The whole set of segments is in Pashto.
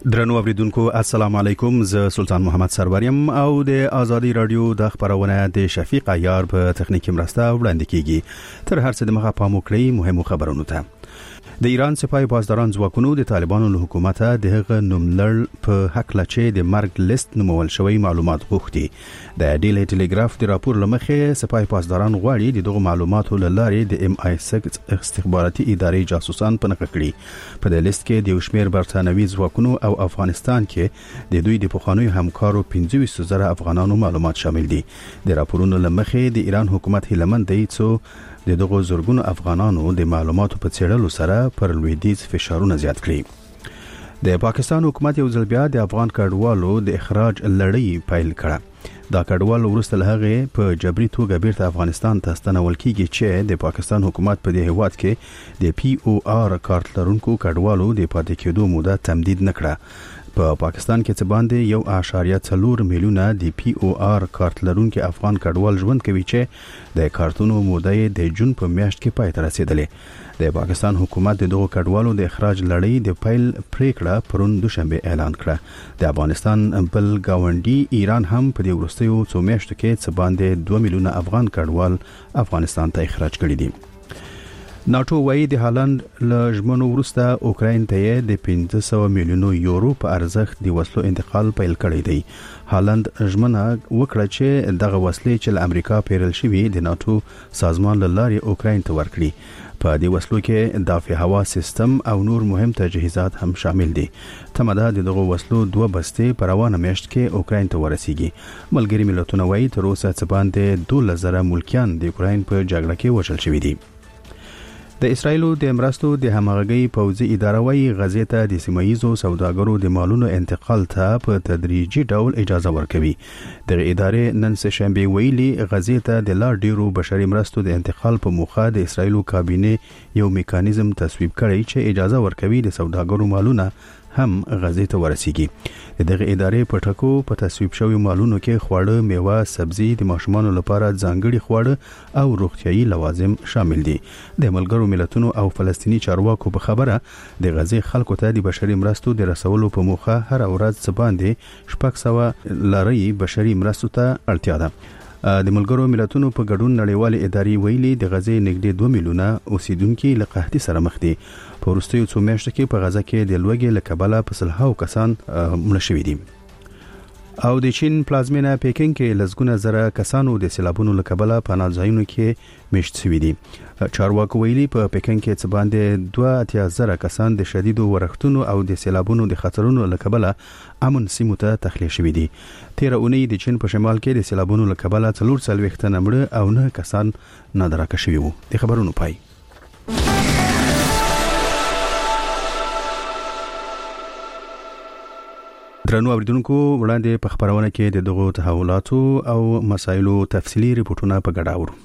درنو اوریدونکو السلام علیکم، ز سلطان محمد سروریم او د ازادي رادیو د خبرونه د شفیق عیار په تخنیکی مرسته وړاندې کیږي. تر هر څه د مخه پام وکړئ مهمو خبرونو ته. د ایران سپاه پاسداران ځواکونو د طالبانو له حکومت د هغه نوملړ په حق لچې د مرګ لیست نومول شوی معلومات غوښتي. د ډیلی ټیلیګراف د راپور لمخې سپاه پاسداران غواړي دغه معلوماتو له لارې د MI6 استخباراتي ادارې جاسوسان پنهخ کړي. په دې لیست کې د شمیر برتانوي ځواکونو او افغانستان کې د دوی د پخوانیو همکارو 25,000 افغانانو معلومات شامل دي. د راپورونو لمخې د ایران حکومت هیلمند دی چې د دغه زورګونو افغانانو د معلوماتو په څېړلو سره پر لویدیځ فشارونه زیات کړي. د پاکستان حکومت یو ځل بیا د افغان کډوالو د اخراج لړۍ پیل کړه. دا کډوال وروسته له هغه په جبري توګه بیرته افغانستان ته ستنول کیږي چې د پاکستان حکومت په دې هیواد کې د POR کارت لرونکو کډوالو د پاتې کېدو موده تمدید نکړه. په پاکستان کې څه باندې 1.4 میلیونه د POR کارت لرونکو افغان کډوال ژوند کوي چې د کارتونو موده د جون په میاشت کې پای ته رسیدلې. د پاکستان حکومت د دغه کډوالو د اخراج لړۍ د پیل پریکړه پرون دوشنبه اعلان کړه. د افغانستان بل گاونډي ایران هم په دې وروستیو څو میاشتو کې څه باندې 2 میلیونه افغان کډوال افغانستان ته اخراج کړي دي. ناتو وایي د هالند له ژمنو وروسته اوکراین ته د 500 میلیونو یورو په ارزښت د وسلو انتقال پیل کړی دی. هالند ژمنه وکړه چې دغه وسلې چې له امریکا پیرل شوي د ناتو سازمان له لارې اوکراین ته ورکړي. په دې وسلو کې دافع هوا سیستم او نور مهم تجهیزات هم شامل دي. تمه ده دغه وسلو 2 بستې په روانه میاشت کې اوکراین ته ورسیږي. ملګری ملتونه وایي تر اوسه څه باندې 12,000 ملکیان د اوکراین په جګړه کې وژل شوي دي. د اسرایلو د مرستو د همغږي پوځي اداره وایي غزې ته د سیمایزو سوداګرو د مالونو انتقال ته په تدریجي ډول اجازه ورکوي. د ادارې نن سه شنبه ویلي غزې ته د لا ډیرو بشري مرستو د انتقال په موخه د اسرایلو کابینه یو میکانیزم تصویب کړی چې اجازه ورکوي د سوداګرو مالونه هم غزې ته ورسیږي. دغه ادارې په ټکو په تصویب شوی مالونو کې خواړه، میوه، سبزي، د ماشومانو لپاره ځانګړي خواړه او روغتيایي لوازم شامل دي. د ملګرو ملتونو او فلسطینی چارواکو په خبره د غزې خلکو ته د بشري مرستو د رسولو په موخه هر ورځ څه باندې 600 لاري بشري مرستو ته اړتیا ده. د ملګرو ملتونو په ګډون نړیوال ادارې ویلي د غزې نږدې 2 میلیونه اوسیدونکو له قحطۍ سره مخ دي. په وروستیو څو میاشتو کې په غزه کې د لوږې له کبله په سلهاو کسان مړه شوي دي. او د چین پلازمینه پیکینګ کې لزګونه زره کسانو د سیلابونو له کبله په ناځایونو کې مشت شوي دي. چارواکو ویلي په پیکینګ کې څه باندې 2,000 کسان د شدیدو ورښتونو او د سیلابونو د خطرونو له کبله امن سیمو ته تخلیه شوي دي. تیر اونۍ د چین په شمال کې د سیلابونو له کبله 440 تنه مړه او 9 کسان نادرکه شوي وو. د خبرونو پای. درنو اوریدونکو وړاندې په خبرونه کې د دغو تحولاتو او مسایلو تفصیلی ریپورتونه په ګډه اورو.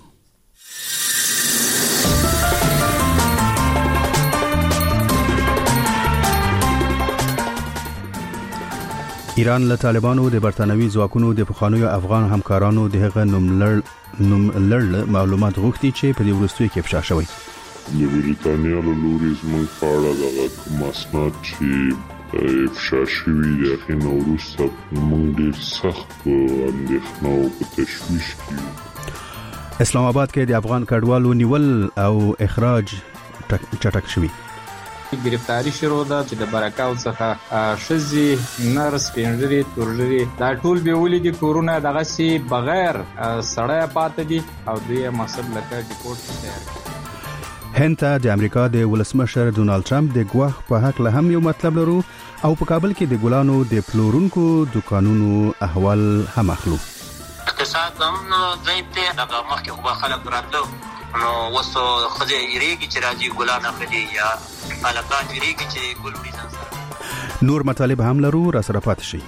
ایران له طالبانو د برتانوي ځواکونو د پخوانیو افغان همکارانو د هغه نوملړ معلومات غوښتي چې په دې وروستیو کې افشا شوی. د بریتانیا له لوري زموږ په اړه دغه مسناد چې افشا شوي د هغې نه وروسته موږ ډېر سخت په اندېښنه او په تشویش کې. اسلام آباد کې د افغان کډوالو نیول او اخراج چټک شوي. گرفتاری شروع ده چې د برکاو څخه شزي نرس پینځري تورجري دا ټول به ولګي کورونا دغه سي بغیر سړی پاتې دي او دوی مسب لکه ډیپورت تیار. هند ته د امریکا د ولسمشر ډونالد ټرمپ د ګواښ په حق له هم یو مطلب لرو او په کابل کې د ګلانو د پلورونکو دکانونو احوال هم اخلو. اقتصاد هم ضعیف دی، دغه مخکې خو خلک راتلو نو وسو خځې یریږي چې راځي ګلان اخلي یا الکان یریږي چې ګل وړي ځان سره. نور مطالب هم لرو، را سره پاتې شئ.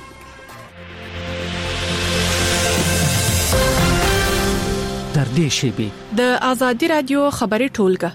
تر دې شیبې د ازادي رادیو خبري ټولګه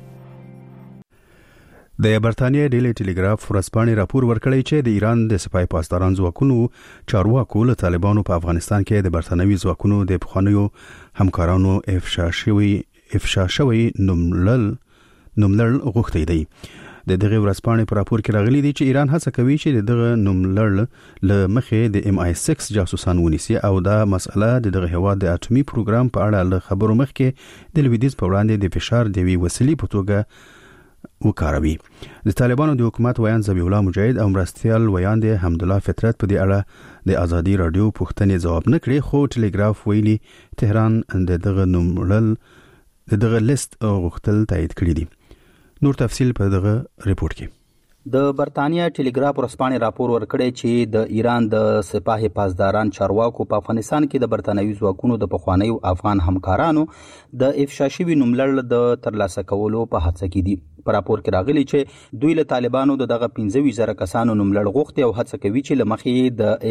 د برتانیې ډیلی ټیلیګراف ورځپاڼې راپور ورکړی چې د ایران د سپاه پاسداران ځواکونو چارواکو له طالبانو په افغانستان کې د برتانوي ځواکونو د پخوانیو همکارانو افشا شوی نوملړ غوښتي دی. د دغه ورځپاڼې پر راپور کې راغلي دي چې ایران هڅه کوي چې دغه نوملړ له مخې د MI6 جاسوسان ونیسي او دا مسله د دغه هواد د اټومي پروګرام په اړه له خبرو مخکې د لویدیز په وړاندې د فشار دی وسیلې په توګه وکاروي. د طالبانو د حکومت ویان ذبیح الله مجاهد او مرستيال ویان د حمدالله فطرت په دې اړه د ازادي رادیو پوښتنې ځواب نه کړي، خو ټلګراف ویلي تهران دغه نوملړ دغه لیست غوښتل تایید کړی دي. نور تفصیل په دغه ریپورت کې. د برتانیا ټلګراف ورځپاڼې راپور ورکړی چې د ایران د سپاه پاسداران چارواکو په افغانستان کې د برتانوي ځواکونو د پخوانیو افغان همکارانو د افشا شوي نوملړ د ترلاسه کولو په هڅه کې دي. په راپور کې راغلي چې دوی له طالبانو دغه 15,000 کسانو نوملړ غوښتي او هڅه کوي چې لمخې د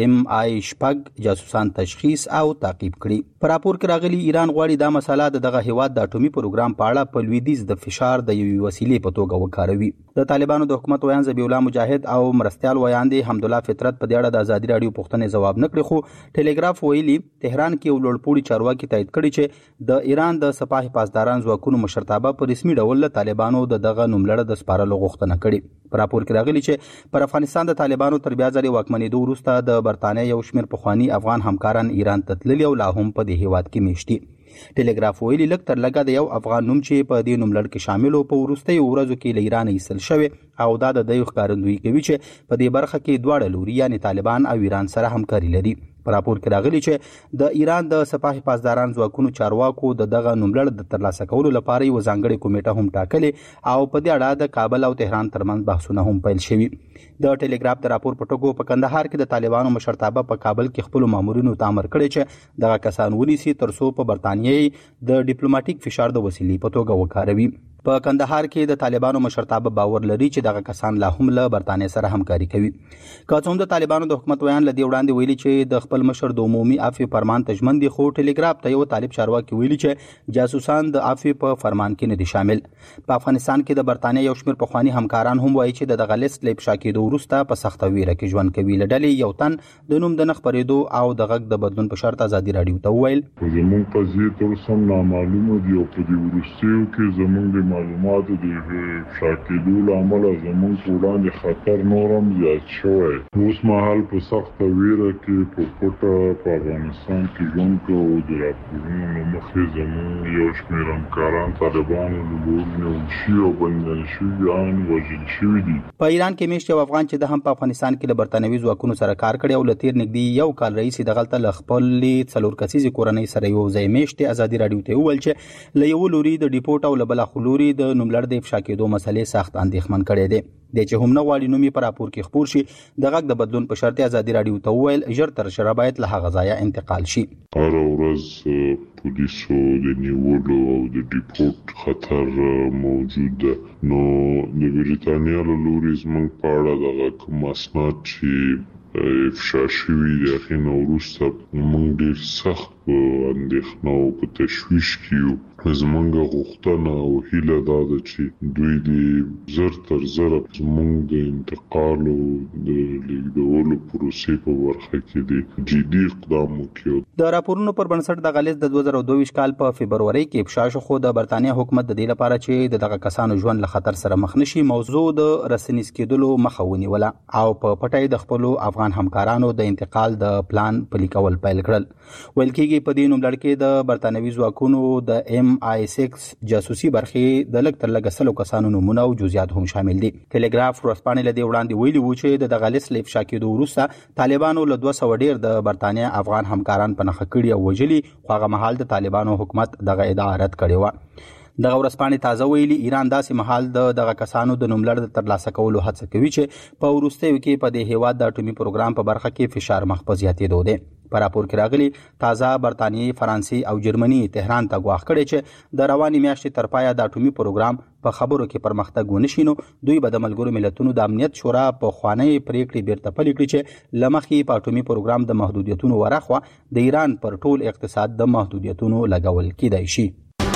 MI6 جاسوسان تشخیص او تعقیب کړي. په راپور کې راغلي ایران غواړي دا مسله دغه هیواد د اټومي پروګرام په اړه په لویدیز د فشار د یوې وسیلې په توګه وکاروي. د طالبانو د حکومت ویان ذبیح الله مجاهد او مرستيال ویان دي حمدالله فطرت په دې اړه د ازادي رادیو پوښتنې ځواب نه کړي، خو ټلګراف ویلي تهران کې یو لوړپوړي چارواکي تایید کړي چې د ایران د سپاه پاسداران ځواکونو مشرتابه په رسمي ډول له طالبانو دغه نوملړ د سپارلو غوښتنه کړې. په راپور کې راغلي چې پر افغانستان د طالبانو تر بیا ځلې واکمنېدو وروسته د برتانیا یو شمېر پخواني افغان همکاران ایران ته تللي او لا هم په دې هیواد کې میشتي. ټلګراف ویلي لږ تر لږه د یو افغان نوم چې په دې نوملړ کې شامل و په وروستیو ورځو کې له ایران ایستل شوی او دا د دوی ښکارندویي کوي چې په دې برخه کې دواړه لوري یعنی طالبان او ایران سره همکاري لري. په راپور کې راغلي چې د ایران د سپاه پاسداران ځواکونو چارواکو دغه نوملړ د ترلاسه کولو لپاره یو ځانګړی کمیټه هم ټاکلې او په دې اړه د کابل او تهران ترمنځ بحثونه هم پیل شوي. د ټلګراف د راپور په ټکو په کندهار کې د طالبانو مشرتابه په کابل کې خپل مامورینو ته امر کړی چې دغه کسان ونیسي ترڅو په برتانیې د ډیپلوماټیک فشار د وسیلې په توګه وکاروي. په کندهار کې د طالبانو مشرتابه باور لري چې دغه کسان لا هم له برتانیې سره همکاري کوي. که څوم د طالبانو د حکومت ویان لدی وړاندې ویلي چې د خپل مشر د عمومي عفو فرمان ته ژمن دي، خو ټلګراف ته یو طالب چارواکي ویلي چې جاسوسان د عفو په فرمان کې نه دي شامل. په افغانستان کې د برتانیې یو شمېر پخواني همکاران هم وایي چې دغه لیست له افشا کېدو وروسته په سخته ویره کې ژوند کوي. له ډلې یو تن د نوم د نه خپرېدو او د غږ د بدلون په شرط ازادي رادیو ته وویل زموږ قضیې تر سم نامعلومه دي او په دې وروستیو کې زموږ د معلوماتو د افشا کېدو له امله زموږ په وړاندې خطر نور هم زیات شوی. اوس مهال په سخته ویره کې په پټه په افغانستان کې ژوند کوو. د راپورونو له مخې زموږ یو شمېر همکاران طالبانو له لوري نیول شوي او بندیان شوي ان وژل شوي دي. په ایران کې میشت یو افغان چې د هم په افغانستان کې له برتانوي ځواکونو سره کار کړی او له تیر نږدې یو کال رئیس دغلته له خپلې 4 کسیزې کورنۍ سره یو ځای میشت ازادي رادیو ته وویل چې له یو لوري د ډیپورټ او له بل لوري د نوملړ د افشا کېدو مسلې سخت اندېښمن کړي دي. د چې هم نه غواړي نومي پر راپور کې خبر شي د غږ د بدلون په شرط ازادي رادیو ته وویل ژر تر ژره باید له هغه ځایه انتقال شي. هر ورځ پولیسو د نیولو او د ډیپورټ خطر موجود ده. نو د بریتانیا له لوري زموږ په اړه دغه کوم اسناد چې افشا شوي دي هغې نه وروسته موږ ډېر سخت په اندېښنه او په تشویش کې یو. زموږ غوښتنه او هیله دا ده چې دوی د زر تر زره زموږ د انتقال او د لیږدولو پروسې په برخه کې د جدي اقدام وکړي. د راپورونو پر بنسټ دغه لیست د 2022 کال په فبروري کې افشا شو، خو د برتانیا حکومت د دې لپاره چې دغه کسانو ژوند له خطر سره مخ نشي موضوع د رسنیز کېدلو مخه ونیوله او په پټۍ د خپل افغان همکارانو د انتقال د پلان پلي کول پیل کړل. ویل کېږي په دې نوملړ کې د برتانوي ځواکونو د MI6 جاسوسي برخې د لږ تر لږه 100 کسانو نومونه او جزئیات هم شامل دي. ټلګراف ورځپاڼې له دې وړاندې ویلي وو چې د لیست له افشا کېدو وروسته طالبانو له 200 ډیر د برتانیا افغان همکاران په نښه کړي او وژلي، خو هغه مهال د طالبانو حکومت دغه ادعا رد کړې وه. دغه ورځپاڼې تازه ویلي ایران داسې مهال دغه کسانو د نوملړ د ترلاسه کولو هڅه کوي چې په وروستیو کې په دې هیواد د اټومي پروګرام په برخه کې فشار مخ په زیاتېدو دی. په راپور کې راغلي تازه برتانیې، فرانسې او جرمني تهران ته غواخ کړي چې د رواني میاشتې تر پایه د اټومي پروګرام په خبرو کې پرمختګ ونشي نو دوی به د ملګرو ملتونو د امنیت شورا په خوانی پریکړې بیرته پلي کړي چې لمخې په اټومي پروګرام د محدودیتونو ورخوا د ایران پر ټول اقتصاد د محدودیتونو لګول کېدای شي.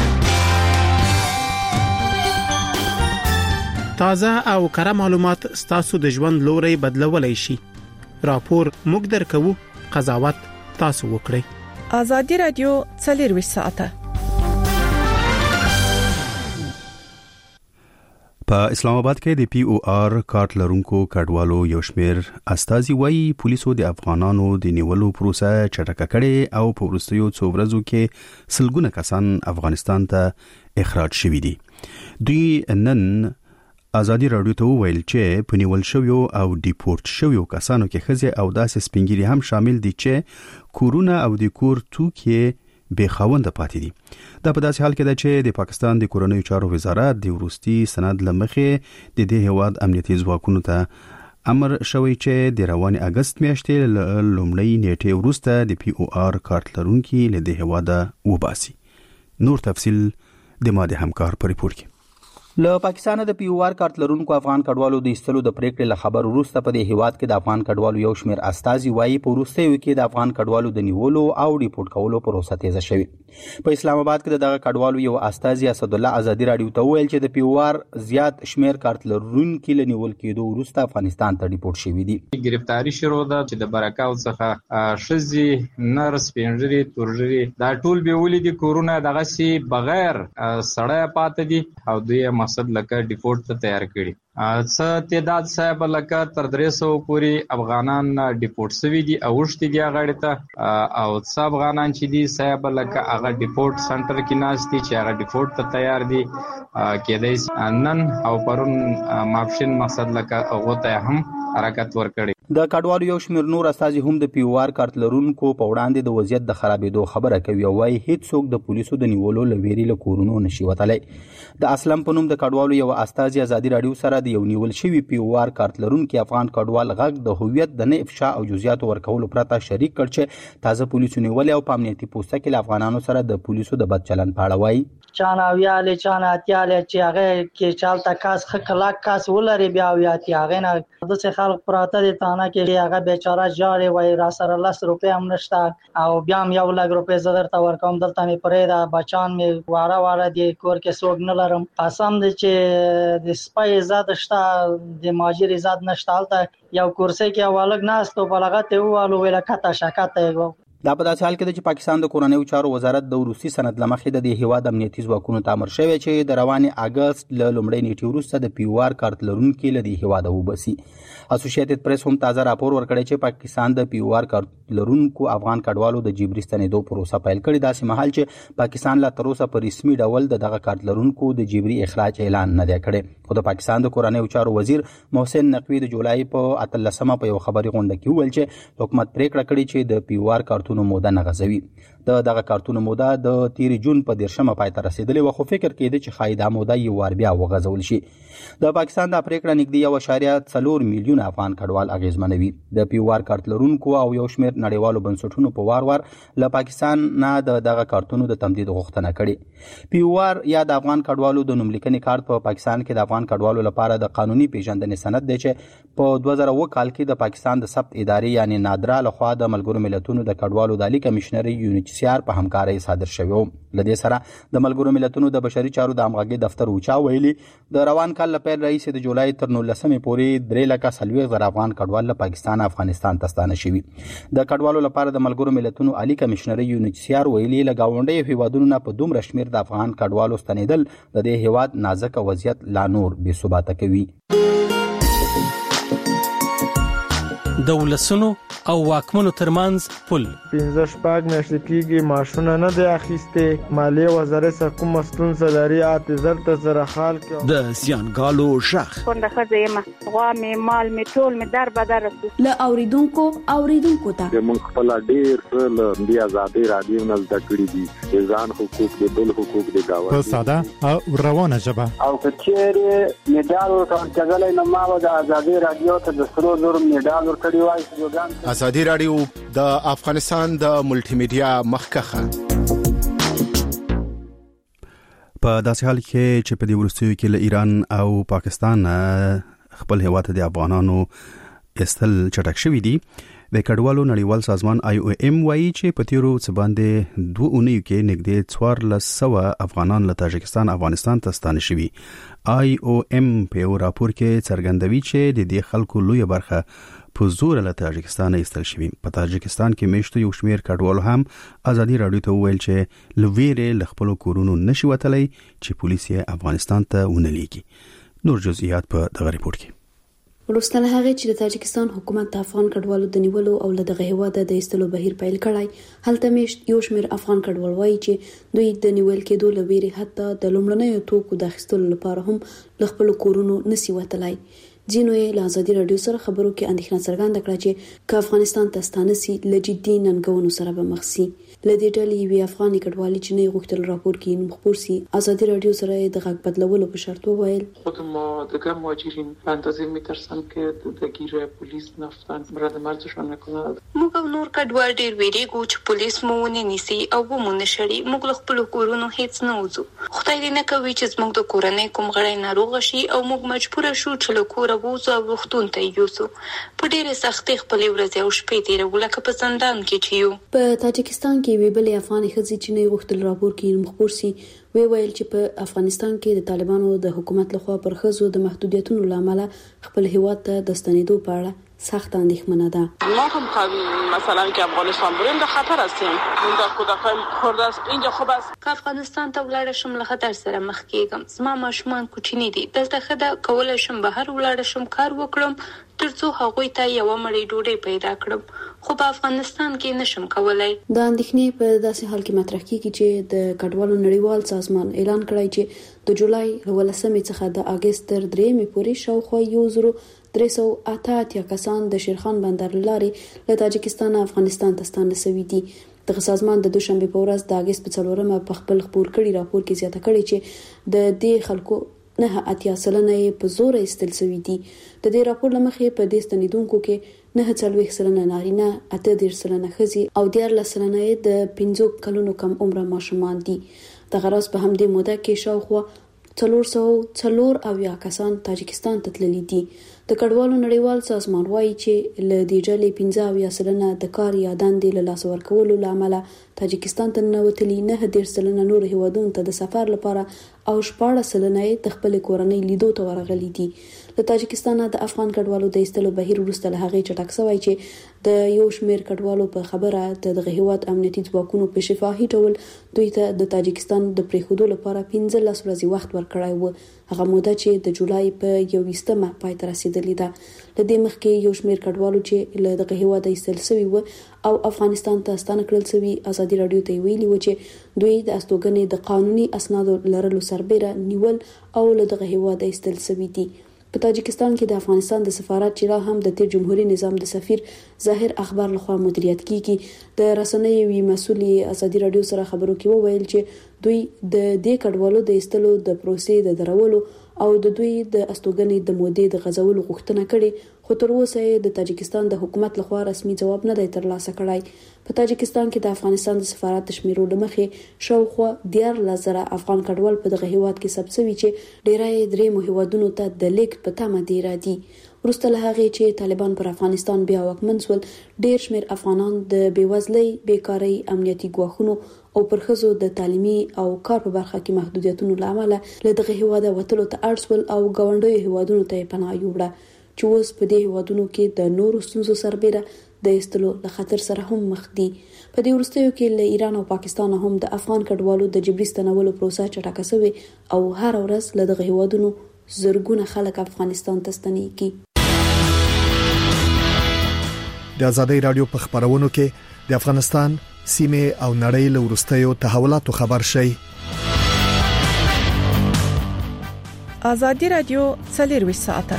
تازه او کره معلومات ستاسو د ژوند لوري بدلولای شي. راپور موږ درکو، قضاوت تاسو وکړئ. ازادي رادیو 24 ساعته په اسلام آباد کې د پی او آر کارت لرونکو کډوالو یو شمېر استازي وایي پولیسو د افغانانو د نیولو پروسه چټکه کړې او په وروستیو څو ورځو کې سلګونه کسان افغانستان ته اخراج شوي دي. دوی نن ازادي رادیو ته ویل چې په نیول شویو او ډیپورت شویو کسانو کې ښځې او داسې سپینګیري هم شامل دي چې کورونه او د کور توکي به خوند پاتې دي. دا په داسې حال کې ده چې د پاکستان د کورنیو چارو وزارت د وروستي سند لمخې د دې هیواد امنیتي ځواکونو ته امر شوی چې د روان اگست میاشتې لومړی نیټه وروسته د پی او آر کارت لرونکي له دې هیواده وباسي. نور تفصیل د ماده همکار په ریپورت کې. له پاکستان د پی او آر کارت لرونکو افغان کډوالو د ایستلو د پریکړې له خبر وروسته په دې هیواد کې د افغان کډوالو یو شمېر استازي وایي په وروستیو کې د افغان کډوالو د نیولو او ریپورت کولو پروسه تیزه شوې. په اسلام آباد کې دغه کډوالو یو استازي اسد الله ازادي رادیو ته ویل چې د پی او آر زیات شمېر کارت لرونکو له نیول کېدو وروسته افغانستان ته ریپورت شوي دي. گرفتاری شروع ده چې د برکاو څخه شزي نرس پینجری تورجری دا ټول به ولې د کورونا دغه سي بغیر سړی پاتې دي او دوی مقصد لکه ډیپورت ته تیار کړي. څه تعداد صاحب لکه تر 300 پوری افغانان ډیپورت شوي دي او وشتي دي غاړه ته او څه افغانان چې دي صاحب لکه هغه ډیپورت سنټر کې ناشتي چې هغه ډیپورت ته تیار دي کېدای نن او پرون ماپشن مقصد لکه هغه ته هم حرکت ورکړي. د کډوالو یو شمېر نور استازي هم د پی او آر کارت لرونکو په وړاندې د وضعیت د خرابېدو خبره کوي او وايي هیڅ څوک د پولیسو د نیولو لويري له کورونو نشي وتلی. د اسلم په نوم د کډوالو یو استازي ازادي رادیو سره د یو نیول شوی پی او آر کارت لرونکو افغان کډوال غږ د هویت د نه افشا او جزئیات ورکولو پرته شریک کړ چې تازه پولیسو نیول او په امنیتي پوسټه کې افغانانو سره د پولیسو د بد چلن په اړه وایي. چاناویاله چاناتیاله چې هغه کې چالتا کاس خکلاک کاس ولري بیا ویاتی هغه نه د څه خلک پراته دي تانه کې هغه بیچاره جاري وای را سره 10 روپے هم نشته او بیا هم 1 لک روپے زدر تا ورکوم دلته می پرې دا بچان می واره دی کور کې سوګ نه لرم قسم دي چې د سپای زاد شته د ماجر زاد نشته الته یو کورسې کې والګ ناستو بلغت ووالو ویل کته شکته. دا په داسې حال کې چې پاکستان د کورنیو چارو وزارت د وروستي سند لمخې د هیواد امنیتي ځواکونو ته امر شوی چې د روان اگست له لومړۍ نیټې وروسته د پی او آر کارت لرونکو له دې هیواد وباسي. اسوسییټډ پریس هم تازه راپور ورکړی چې پاکستان د پی او آر کارت لرونکو افغان کډوالو د جبري ستنېدو پروسه پیل کړې. داسې مهال چې پاکستان لا تر اوسه په رسمي ډول دغه کارت لرونکو د جبري اخراج اعلان نه دی کړی. خو د پاکستان د کورنیو چارو وزیر محسن نقوی د جولای په 18مه په یو خبري غونډه کې ویل چې حکومت پریکړه کړې چې د پی او آر کارتونو موده نه غځوي. دغه کارتونو موده د 13 جون په 10مه پای ته رسیدلې و خو فکر کېده چې خایدا موده یو ور بیا وغځول شي. د پاکستان د پریکړه نږدې 1.4 میلیون افغان کډوال اغیزمنوي. د پی او آر کارت لرونکو او یو شمېر نړیوالو بنسټونو په وار له پاکستان نه دغه کارتونو د تمدید غوښتنه کړې. پی او آر یا د افغان کډوالو د نوملیکنې کارت په پاکستان کې د افغان کډوالو لپاره د قانوني پیژندنې سند دی چې په 2009 کال کې د پاکستان د ثبت ادارې یعنی نادرا لخوا د ملګرو ملتونو د کډوالو د عالی کمشنر UNHCR په همکارۍ صادر شوی. لدې سره د ملګرو ملتونو د بشري چارو د همغږي دفتر اوچا ویلي د روان کال لپاره رئیس د جولای تر 19مې پورې 3,40,000 افغان کډوال له پاکستان افغانستان ته ستانه شوي. د کډوالو لپاره د ملګرو ملتونو عالی کمشنر UNHCR ویلي له گاونډي هیوادونو نه په دومره شمیر د افغان کډوالو ستنېدل د دې هیواد نازک وضعیت لا نور بې ثباته کوي. د ولسونو او واکمنو ترمنځ پل 15 میاشتې کېږي ماشونه نه دی اخیسته مالیه وزارت څخه کوم ستونزه لري اعتذار ته زره حال کې د زیانګالو شخ څنګه خځه غوا می مال می ټول می در بدر ل اوریدونکو ته موږ خپل ډیر څه د آزادي رادیو نه زده کړی دي ځان حقوق د بل حقوق د گاوند په ساده او روانه ژبه او کچېره میډال ورکړل نه ما د آزادي رادیو ته د سرو زر میډال ورکړی وای. آزادي رادیو د افغانستان د ملټي میډیا مخکخه په داسې حال کې چې په دې وروستیو کې له ایران او پاکستان خپل هیواد د افغانانو استل چټک شوی دي. د کډوالو نړیوال سازمان IOM وایي چې په تیرو څه باندې 2 اونیو کې نږدې 1400 افغانان له تاجکستان افغانستان ته ستانه شوي. IOM په یو راپور کې څرګندوي چې د دې خلکو لویه برخه په زور له تاجکستان ایستل شوي. په تاجکستان کې میشتو یو شمیر کډوالو هم ازادي رادیو ته ویل چې لویره ل خپل کورونو نشي وتلی چې پولیس یې افغانستان ته ونلیږي. نور جزئیات په دغه ریپورت کې. وروسته له هغه چې د تاجکستان حکومت د افغان کډوالو د نیولو او له دغه هیواده د ایستلو بهیر پیل کړای، هلته میشت یو شمېر افغان کډوال وایي چې دوی د نیول کېدو له ویرې حتی د لومړنیو توکو د اخیستلو لپاره هم له خپل کورونو نسی وتلای. ځینو یې له ازادي راډیو سره خبرو کې اندېښنه څرګنده کړه چې که افغانستان ته ستانه سي له جدي ننګونو سره به مخ سي. له دې ډلې یوې افغاني کډوالې چې نه غوښتل راپور کې نوم خپور سي، ازادي راډیو سره د غږ بدلولو په شرط وویل خود ما دیگه مهاجرین به اندازه میترسن که درگیر پلیس نفتن برد مرزشان نکنند. موږ نور کډوال ډیر ویریږو چې پولیس مو ونه نیسي او ومو نشړي. موږ له خپل کورونو هیڅ نه وځو. خدای دې نه کوي چې زموږ د کورنۍ کوم غړی ناروغ شي او موږ مجبور شو چې له کوره وځو او روغتون ته یوسو. په ډیره سختۍ خپلې ورځې او شپې تیرو لکه په زندان کې چې یو. په تاجکستان کې وی بلې افغاني ښځې چې نه غوښتل راپور کې نوم خپور سي ویل چې په افغانستان کې د طالبانو د حکومت لخوا پر ښځو د محدودیتونو لامل خپل هیواد ته د ستنېدو په اړه سخت اندېښمنه ده. ما هم مثلا که افغانستان بریم در خطر هستیم. اون در کودکان خورده است. اینجا خوب است. که افغانستان ته ولاړ شم له خطر سره مخ کېږم. زما ماشومان کوچني دي. دلته خدا کولای شم بهر ولاړ شم کار وکړم ترڅو هغوی ته یو مړی ډوډۍ پیدا کړم. خو په افغانستان کې نشم کولای. د اندېښنې په داسې حال کې مطرح کیږي چې د کډوالو نړیوال سازمان اعلان کړی چې د جولای 18 څخه د اگست تر 3 پورې شاوخوا 1388 کسان د شیرخان بندر لارې له تاجکستان افغانستان ته ستانه شوي دي. دغه سازمان د دوشنبه په ورځ د اگست په 4 په خپل خبر کړي راپور کې زیاته کړي چې د دې خلکو 9.8% په زور ایستل شوي دي. د دې راپور لمخې په دې ستنیدونکو کې 9.4% نارینه، 8.3% ښځې او 14% د 15 کلونو کم عمره ماشومان دي. دغه راز په همدې موده کې شاوخوا 404 کسان تاجکستان ته تللي دي. د کډوالو نړیوال سازمان وایي چې له دې ډلې 15% د کار یا دندې له لاسه ورکولو له امله تاجکستان ته ننوتلي، 9.3% نور هیوادونو ته د سفر لپاره او 14% د خپل کورنۍ لیدو ته ورغلي دي. له تاجکستان د افغان کډوالو د ایستلو بهیر وروسته له هغې چټک شوی چې د یو شمېر کډوالو په خبره دغه هیواد امنیتي ځواکونو په شفاهي ډول دوی ته د تاجکستان د پریښودو لپاره 15 ورځې وخت ورکړی و، هغه موده چې د جولای په 21 پای ته رسیدلې ده. له دې مخکې یو شمېر کډوالو چې له دغه هیواد ایستل شوي و او افغانستان ته ستانه کړل شوي ازادي راډیو ته ویلي و چې دوی د استوګنې د قانوني اسنادو لرلو سربېره نیول او له دغه هیواد ایستل شوي دي. په تاجکستان کې د افغانستان د سفارت چې لا هم د تیر جمهوریت نظام د سفیر ظاهر اخبار لخوا مدیریت کیږي، د رسنیو وی مسولې ازادي راډیو سره خبرو کې وویل چې دوی د دې کډوالو د ایستلو د پروسې د درولو او د دوی د استوګنې د مودې د غځولو غوښتنه کړې، خو تر اوسه د تاجکستان د حکومت لخوا رسمي ځواب نه دی ترلاسه کړی. په تاجکستان کې د افغانستان د سفارت د شمیرو له مخې شاوخوا 14,000 افغان کډوال په دغه هیواد کې ثبت شوي چې ډیری درې هیوادونو ته د لیږد په تمه دي را دي. وروسته له هغې چې طالبان پر افغانستان بیا واکمن شول، ډیر شمیر افغانان د بېوزلۍ، بیکارۍ، امنیتي ګواښونو او پر ښځو د تعلیمي او کار په برخه کې محدودیتونو له امله له دغه هیواده وتلو ته اړ شول او ګاونډیو هیوادونو ته یې پناه یووړه چې اوس په دې هیوادونو کې د نورو ستونزو سربېره د ایستلو له خطر سره هم مخ دي. په دې وروستیو کې له ایران او پاکستان هم د افغان کډوالو د جبري ستنولو پروسه چټکه شوې او هر ورځ له دغه هیوادونو زرګونه خلک افغانستان ته ستنېږي. د آزادۍ رادیو په خبرونو کې د افغانستان سیمه او نړۍ له وروستیو تحولاتو خبر شي. آزادۍ رادیو 24 ساعته.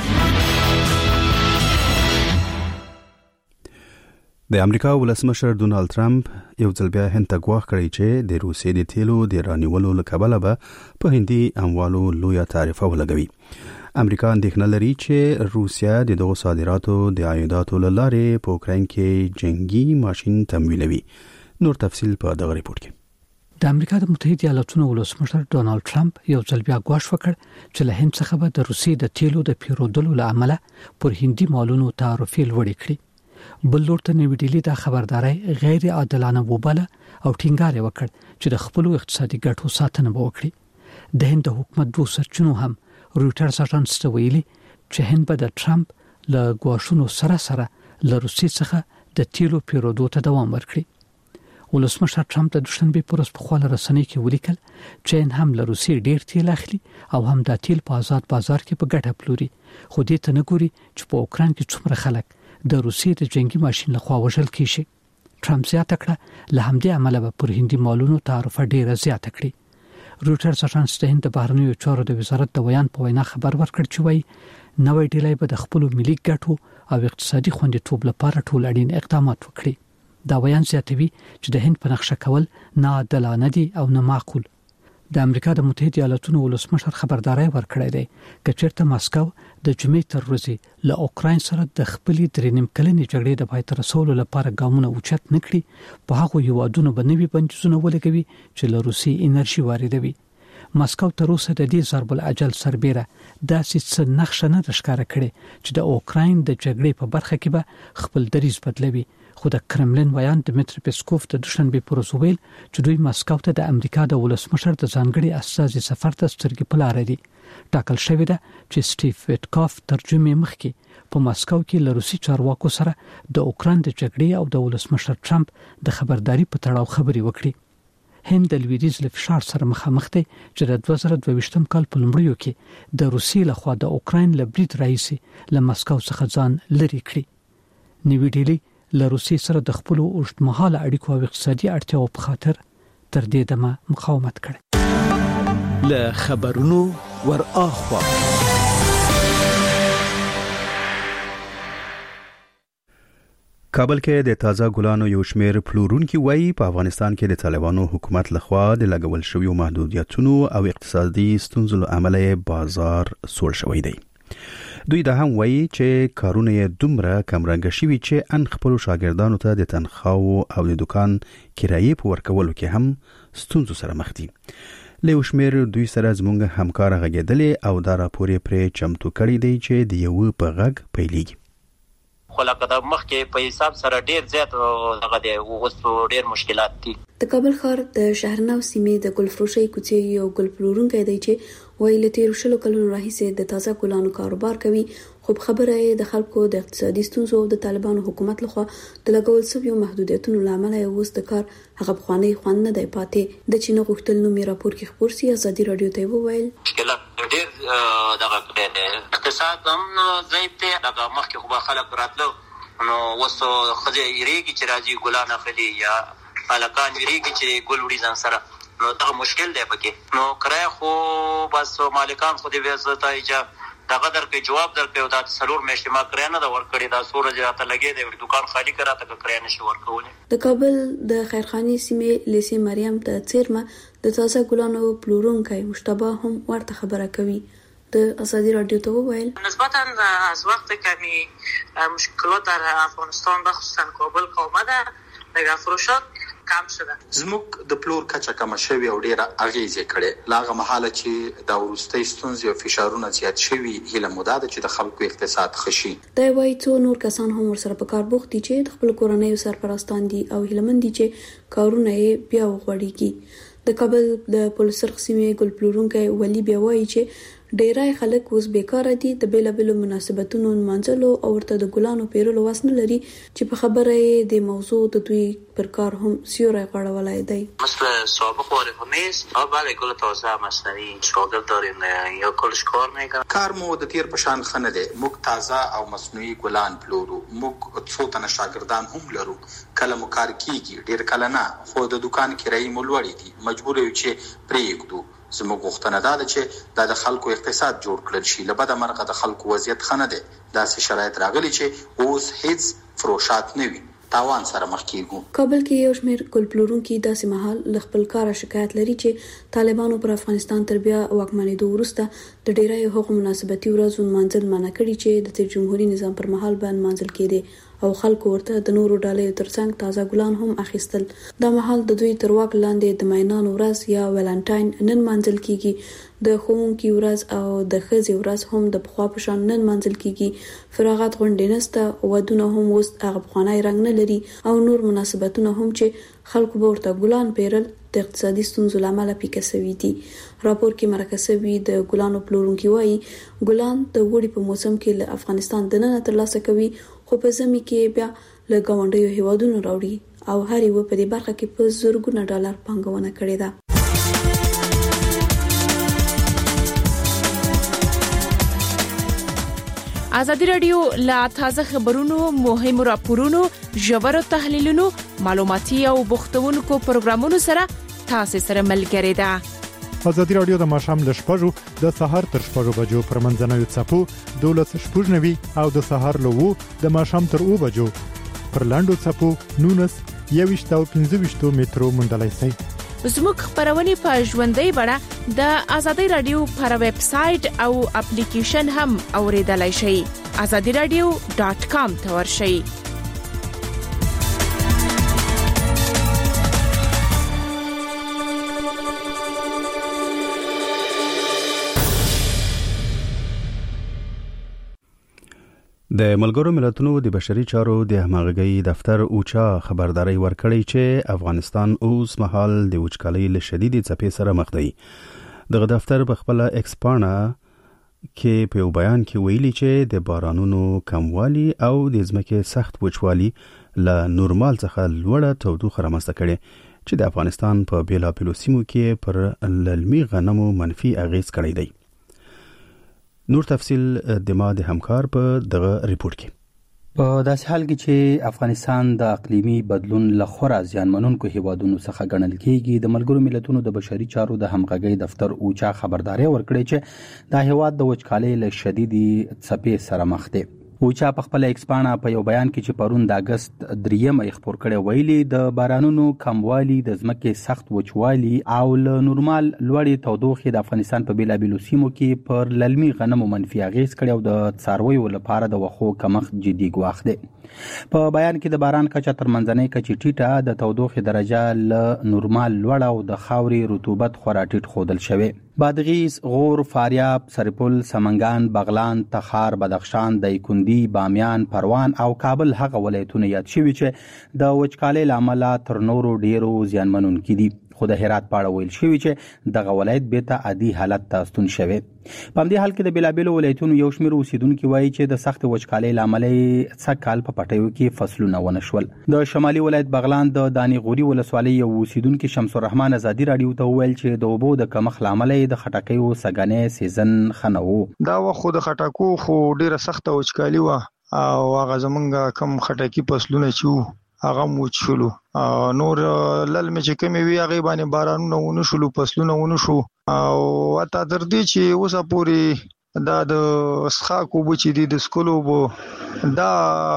د امریکا ولسمشر ډونالد ټرمپ یو ځل بیا هند ته ګواښ کړی چې د روسیې د تیلو د رانیولو له کبله به په هندي اموالو لویه تعرفه ولګوي. امریکا اندېښنه لري چې روسیا د دغو صادراتو د عایداتو له لارې په اوکراین کې جنگي ماشين تمویلوي. نور تفصیل په دغه ریپورت کې. د امریکا د متحده ایالاتونو ولسمشر ډونالد ټرمپ یو ځل بیا ګواښ وکړ چې له هند څخه به د روسیې د تیلو د پیرودلو له امله پر هندي مالونو تعرفې لوړې کړي. بل لور ته نوی ډیلی دا خبرداري غیر عادلانه وباله او ټینګار وکړ چې د خپل اقتصادي ګټو ساتنه وکړي. د هند حکومت دوه سرچینو هم رويټرز اژانس ته ویلي چې هند به د ټرمپ له ګواښونو سره له روسیې څخه د تیلو پیرودو ته دوام ورکړي. ولسمشر ټرمپ د دوشنبه پر ورځ په خپل رسنۍ کې ولیکل چې هم له روسي ډیر تیل اخلي او هم د تیل په آزاد بازار کې په ګټه پلوري، خو دې ته نه ګوري چې په اوکران کې څومره خلک د روسي د جنگي ماشين لخوا وژل کیږي. ټرمپ زیاته کړه له همدې عمله به پر هندي مالونو تعرفه ډیره زیاته کړي. روټرز اژانس د هند بهرنیو چارو د وزارت د ویان په وینا خبر ورکړ چې وایي نوې ډیلۍ به د خپل ملي ګټو او اقتصادي خوندیتوب لپاره ټول اړین اقدامات وکړي. دا ویان زیاتوي چې د هند په نقشه کول نه عادلانه دي او نه معقول. د امریکا د متحده ایالاتونو ولسمشر خبرداري ورکړی دی چې چیرته ماسکو د جمعې تر ورځې له اوکرين سره د خپلې درې نیم کلنې جګړې د پای ته رسولو لپاره ګامونه اوچت نکړي، په هغه هیوادونو باندې بندیزونه ولګوي چې له روسي انرژي واردوي. ماسکو تر اوسه د دې ضرب العجل سربېره داسې څه نقشه نه ښکاره کړي چې د اوکرين د جګړې په برخه کې به خپل دریځ بدلوي. خو د کرملین ویان دمیتری پیسکوف د دوشنبه پر ورځ ویل چې دوی ماسکو ته د امریکا د ولسمشر د ځانګړي استازي سفر ته سترګې په لار دي. ټاکل شوی ده چې سټیف ویټکاف ترجمه مخکې په ماسکو کې له روسي چارواکو سره د اوکران د جګړې او د ولسمشر ټرمپ د خبرداري په تړاو خبري وکړي. هند د لویدیځ له فشار سره مخامخ دی چې د 2022م کال په لومړیو کې د روسي لخوا د اوکرين له برید رئیس له ماسکو څخه ځان لري کړی. نوې ډیلي له روسي سره د خپل اوږدمهاله اړیکو او اقتصادي اړتیاو په خاطر تر دې دمه مقاومت کړي. له خبرونو ور اخوا کابل کې د تازه ګلانو یو شمېر پلورونکي وایي په افغانستان کې د طالبانو حکومت لخوا د لګول شویو محدودیتونو او اقتصادي ستونزو له امله بازار سوړ شوی دی. دوی دا هم وایي چې کارونه یې دومره کمرنګ شوي چې ان خپل شاګردانو ته د تنخواو او د دکان کرایې په ورکولو کې هم ستونزو سره مخ دي. له شمیر دوی سره زموږ همکار غږیدلې او دا راپور پرې چمتو کړی دی چې د یو په غږ پیلېږي. خو لکه د مخکې په حساب سره ډیر زیات دغه دی وغوستو ډیر مشکلات دي. د کابل ښار د شهرنو سیمې د ګلفروشۍ کوڅې یو ګل پلورونکی دی چې وایي له تیرو شلو کلونو راهیسې د تازه ګلانو کاروبار کوي، خو خبره یې د خلکو د اقتصادي ستونزو او د طالبانو حکومت لخوا د لګول شویو محدودیتونو لامل یې اوس د کار هغه بخوانی خوند نه دی پاتې. د چینو غوښتل نو می راپور کې خبر سي ازادي رادیو ته وویل مشکلات ډیر دغه اقتصاد هم ضعیف دی. دغه مخکې خو خلک راتلو نو وسو خځه یریږي چې راځي ګلان اخلي یا الکان یریږي چې ګل وړي ځان سره، نو دا مشکل دی پکې. نو کرای خو بس مالکان خو دې وځه ایجاب دغه درکې جواب درکې او دا څلور میاشتې ما کرای نه دا ورکړي، دا سورج راته لګي دی دکان خالی کړه ته کرای نشي ورکولې. د کابل د خیرخاني سیمې لیسي مریم د چیرمه د تازه ګلانو پلورونکي مشتبه هم ورته خبره کوي. د ازادي رادیو ته وویل نسبتا از وقت کمی مشکلات در افغانستان بخصوصا کابل آمده لگه فروشات کم شده. زموږ د پلور کچه کم شوی او ډیره اغیزه کړي. لاغه محاله چې د ورستۍ ستونزې او فشارونه زیات شوي هله مدده چې د خلکو اقتصاد خشي. دا وایي څو نور کسان هم ورسره په کار بوخت دي چې د خپل کورنۍ سرپرستان دي او هلمند دي چې کارونه یې بیا وغوړيږي. د کابل د پولیسرخ سیمې ګل پلورونکي ولی بیا وایي چې ډیرای خلک اوس بیکاره دي، د بیلابلو مناسبتونو منځلو او ورته د ګلانو پیرلو واس نه لري چې په خبره یې د موضوع د دوی پر کار هم سیوری غړولای دی. مثل سابق وارد نیست بله گل تازه مصنوعی شاگرد داریم یا کلش کار میکنم. کار مو د تیر پشان خنه دی، موږ تازه او مصنوعي ګلان پلورو، موږ څو تنه شاګردان هم لرو، کله مو کار کیږي ډیر کله نه، خو د دکان کرایې مو لوړې دي، مجبور یو چې پریږدو. زموږ غوښتنه ده چې د خلکو اقتصاد جوړ کړل شي، لبد مرغه د خلکو وضعیت خنه ده. داسې شرایط راغلي چې اوس هیڅ فروشات نه وي، تاوان سره مخ کیږو. کابل کې یو شمېر ګل پلورونکي داسې مهال ل خپل کار شکایت لري چې طالبانو پر افغانستان تر بیا واکمنېدو وروسته د ډیری حقوق مناسبتي ورځو منځل منع کړي چې د جمهوریت نظام پر مهال باندې منځل کېده او خلکو ورته د نورو ډالۍ ترڅنګ تازه ګلان هم اخیستل. دا مهال د دوی تر واک لاندې د ماینانو ورځ یا ویلنټاین نن منځل کیږي، د ښوونکي ورځ او د ښځې ورځ هم د پخوا په شان نن منځل کیږي. فراغت غونډې نسته، ودونه هم اوس هغه پخوانی رنګ نه لري او نور مناسبتونه هم چې خلکو به ورته ګلان پیرل د اقتصادي ستونزو لامل پیکه شوي دي. راپور کې مرکزي د ګلانو پلورونکي وایي ګلان د وړي په موسم کې له افغانستان دننه ترلاسه کوي، خو په زمي کې بیا له ګاونډیو هیوادونو راوړي او هر یو په دې برخه کې په زرګونه ډالر پانګونه کړې ده. ازادي رادیو لا تازه خبرونو، مهمو راپورونو، ژورو تحلیلونو، معلوماتي او بوختونکو پروګرامونو سره تاسو سره ملګری ده. ازادي رادیو د ماښام له 6:00 د سهار تر 6:00 بجو پر منځنوي څپو 12:00 او د سهار له 2 د ماښام تر 2 بجو پر لاندو څپو 19:15 مترو مونډلای شي. زموږ خبرونه په ژوندۍ بڼه د ازادي رادیو پر ویب سټ او اپلیکیشن هم اوریدلای شئ. azadiradio.com ته ورشئ. د ملګرو ملتونو د بشري چارو د همغږي دفتر اوچا خبرداري ورکړی چې افغانستان اوس مهال د وچکالۍ له شدیدې څپې سره مخ دی. دغه دفتر په خپل ایکس پاڼه کې په بیان کې ویلي چې د بارانونو کموالی او د ځمکې سخت وچوالي له نورمال څخه لوړه تودوخه رامنځته کړي چې د افغانستان په بیلابیلو سیمو کې پر للمي غنمو منفي اغیز کړی دی. نور تفصیل د ما د همکار په دغه ریپورت کې. په داسې حال کې چې افغانستان د اقلیمي بدلون له خورا زیانمنونکو هیوادونو څخه ګڼل کېږي، د ملګرو ملتونو د بشري چارو د همغږۍ دفتر اوچا خبرداري ورکړې چې دا هیواد د وچکالۍ له شدیدې څپې سره مخ دی. اوچا په خپل ایکس پاڼه په یو بیان کې چې پرون د اگست 3 خبر کړي ویلي د بارانونو کموالی، د ځمکې سخت وچوالي او له نورمال لوړې تودوخې د افغانستان په بیلابیلو سیمو کې پر للمي غنمو منفي اغیز کړي او د څارویو لپاره د وښو کمښت جدي ګواښ دی. په بیان کې د باران کچه تر منځنۍ کچې ټیټه، د تودوخې درجه له نورمال لوړه او د خاورې رطوبت خورا ټیټ ښودل شوی. بادغیس، غور، فاریاب، سرپل، سمنګان، بغلان، تخار، بدخشان، دایکنډي، بامیان، پروان او کابل هغه ولایتونه یاد شوي چې د وچکالۍ له امله تر نورو ډیرو زیانمنونکي دي. خو د هرات په اړه ویل شوی چې دغه ولایت بیرته عادي حالت ته ستون شوی. په همدې حال کې د بیلابیلو ولایتونو یو شمېر اوسیدونکي وایي چې د سخت وچکالۍ له امله څه کال په پټیو کې فصلونه ونه شول. د شمالي ولایت بغلان د دانی غوري ولسوالۍ یو اوسیدونکي شمس الرحمن ازادي رادیو ته وویل چې د اوبو د کمښت له امله د خټکیو سګنې سیزن خنوو. دا وخت د خټکو خو ډیره سخته وچکالي و او هغه زمونږ کم خټکی فصلونه چې هغه موچلو نور للمه چې کمی وی هغه باندې بارانونه ونه شلو، فصلونه ونه شو او اته تر دې چې اوسه پوری دا د اسخاکو بچی دي د سکولو بو دا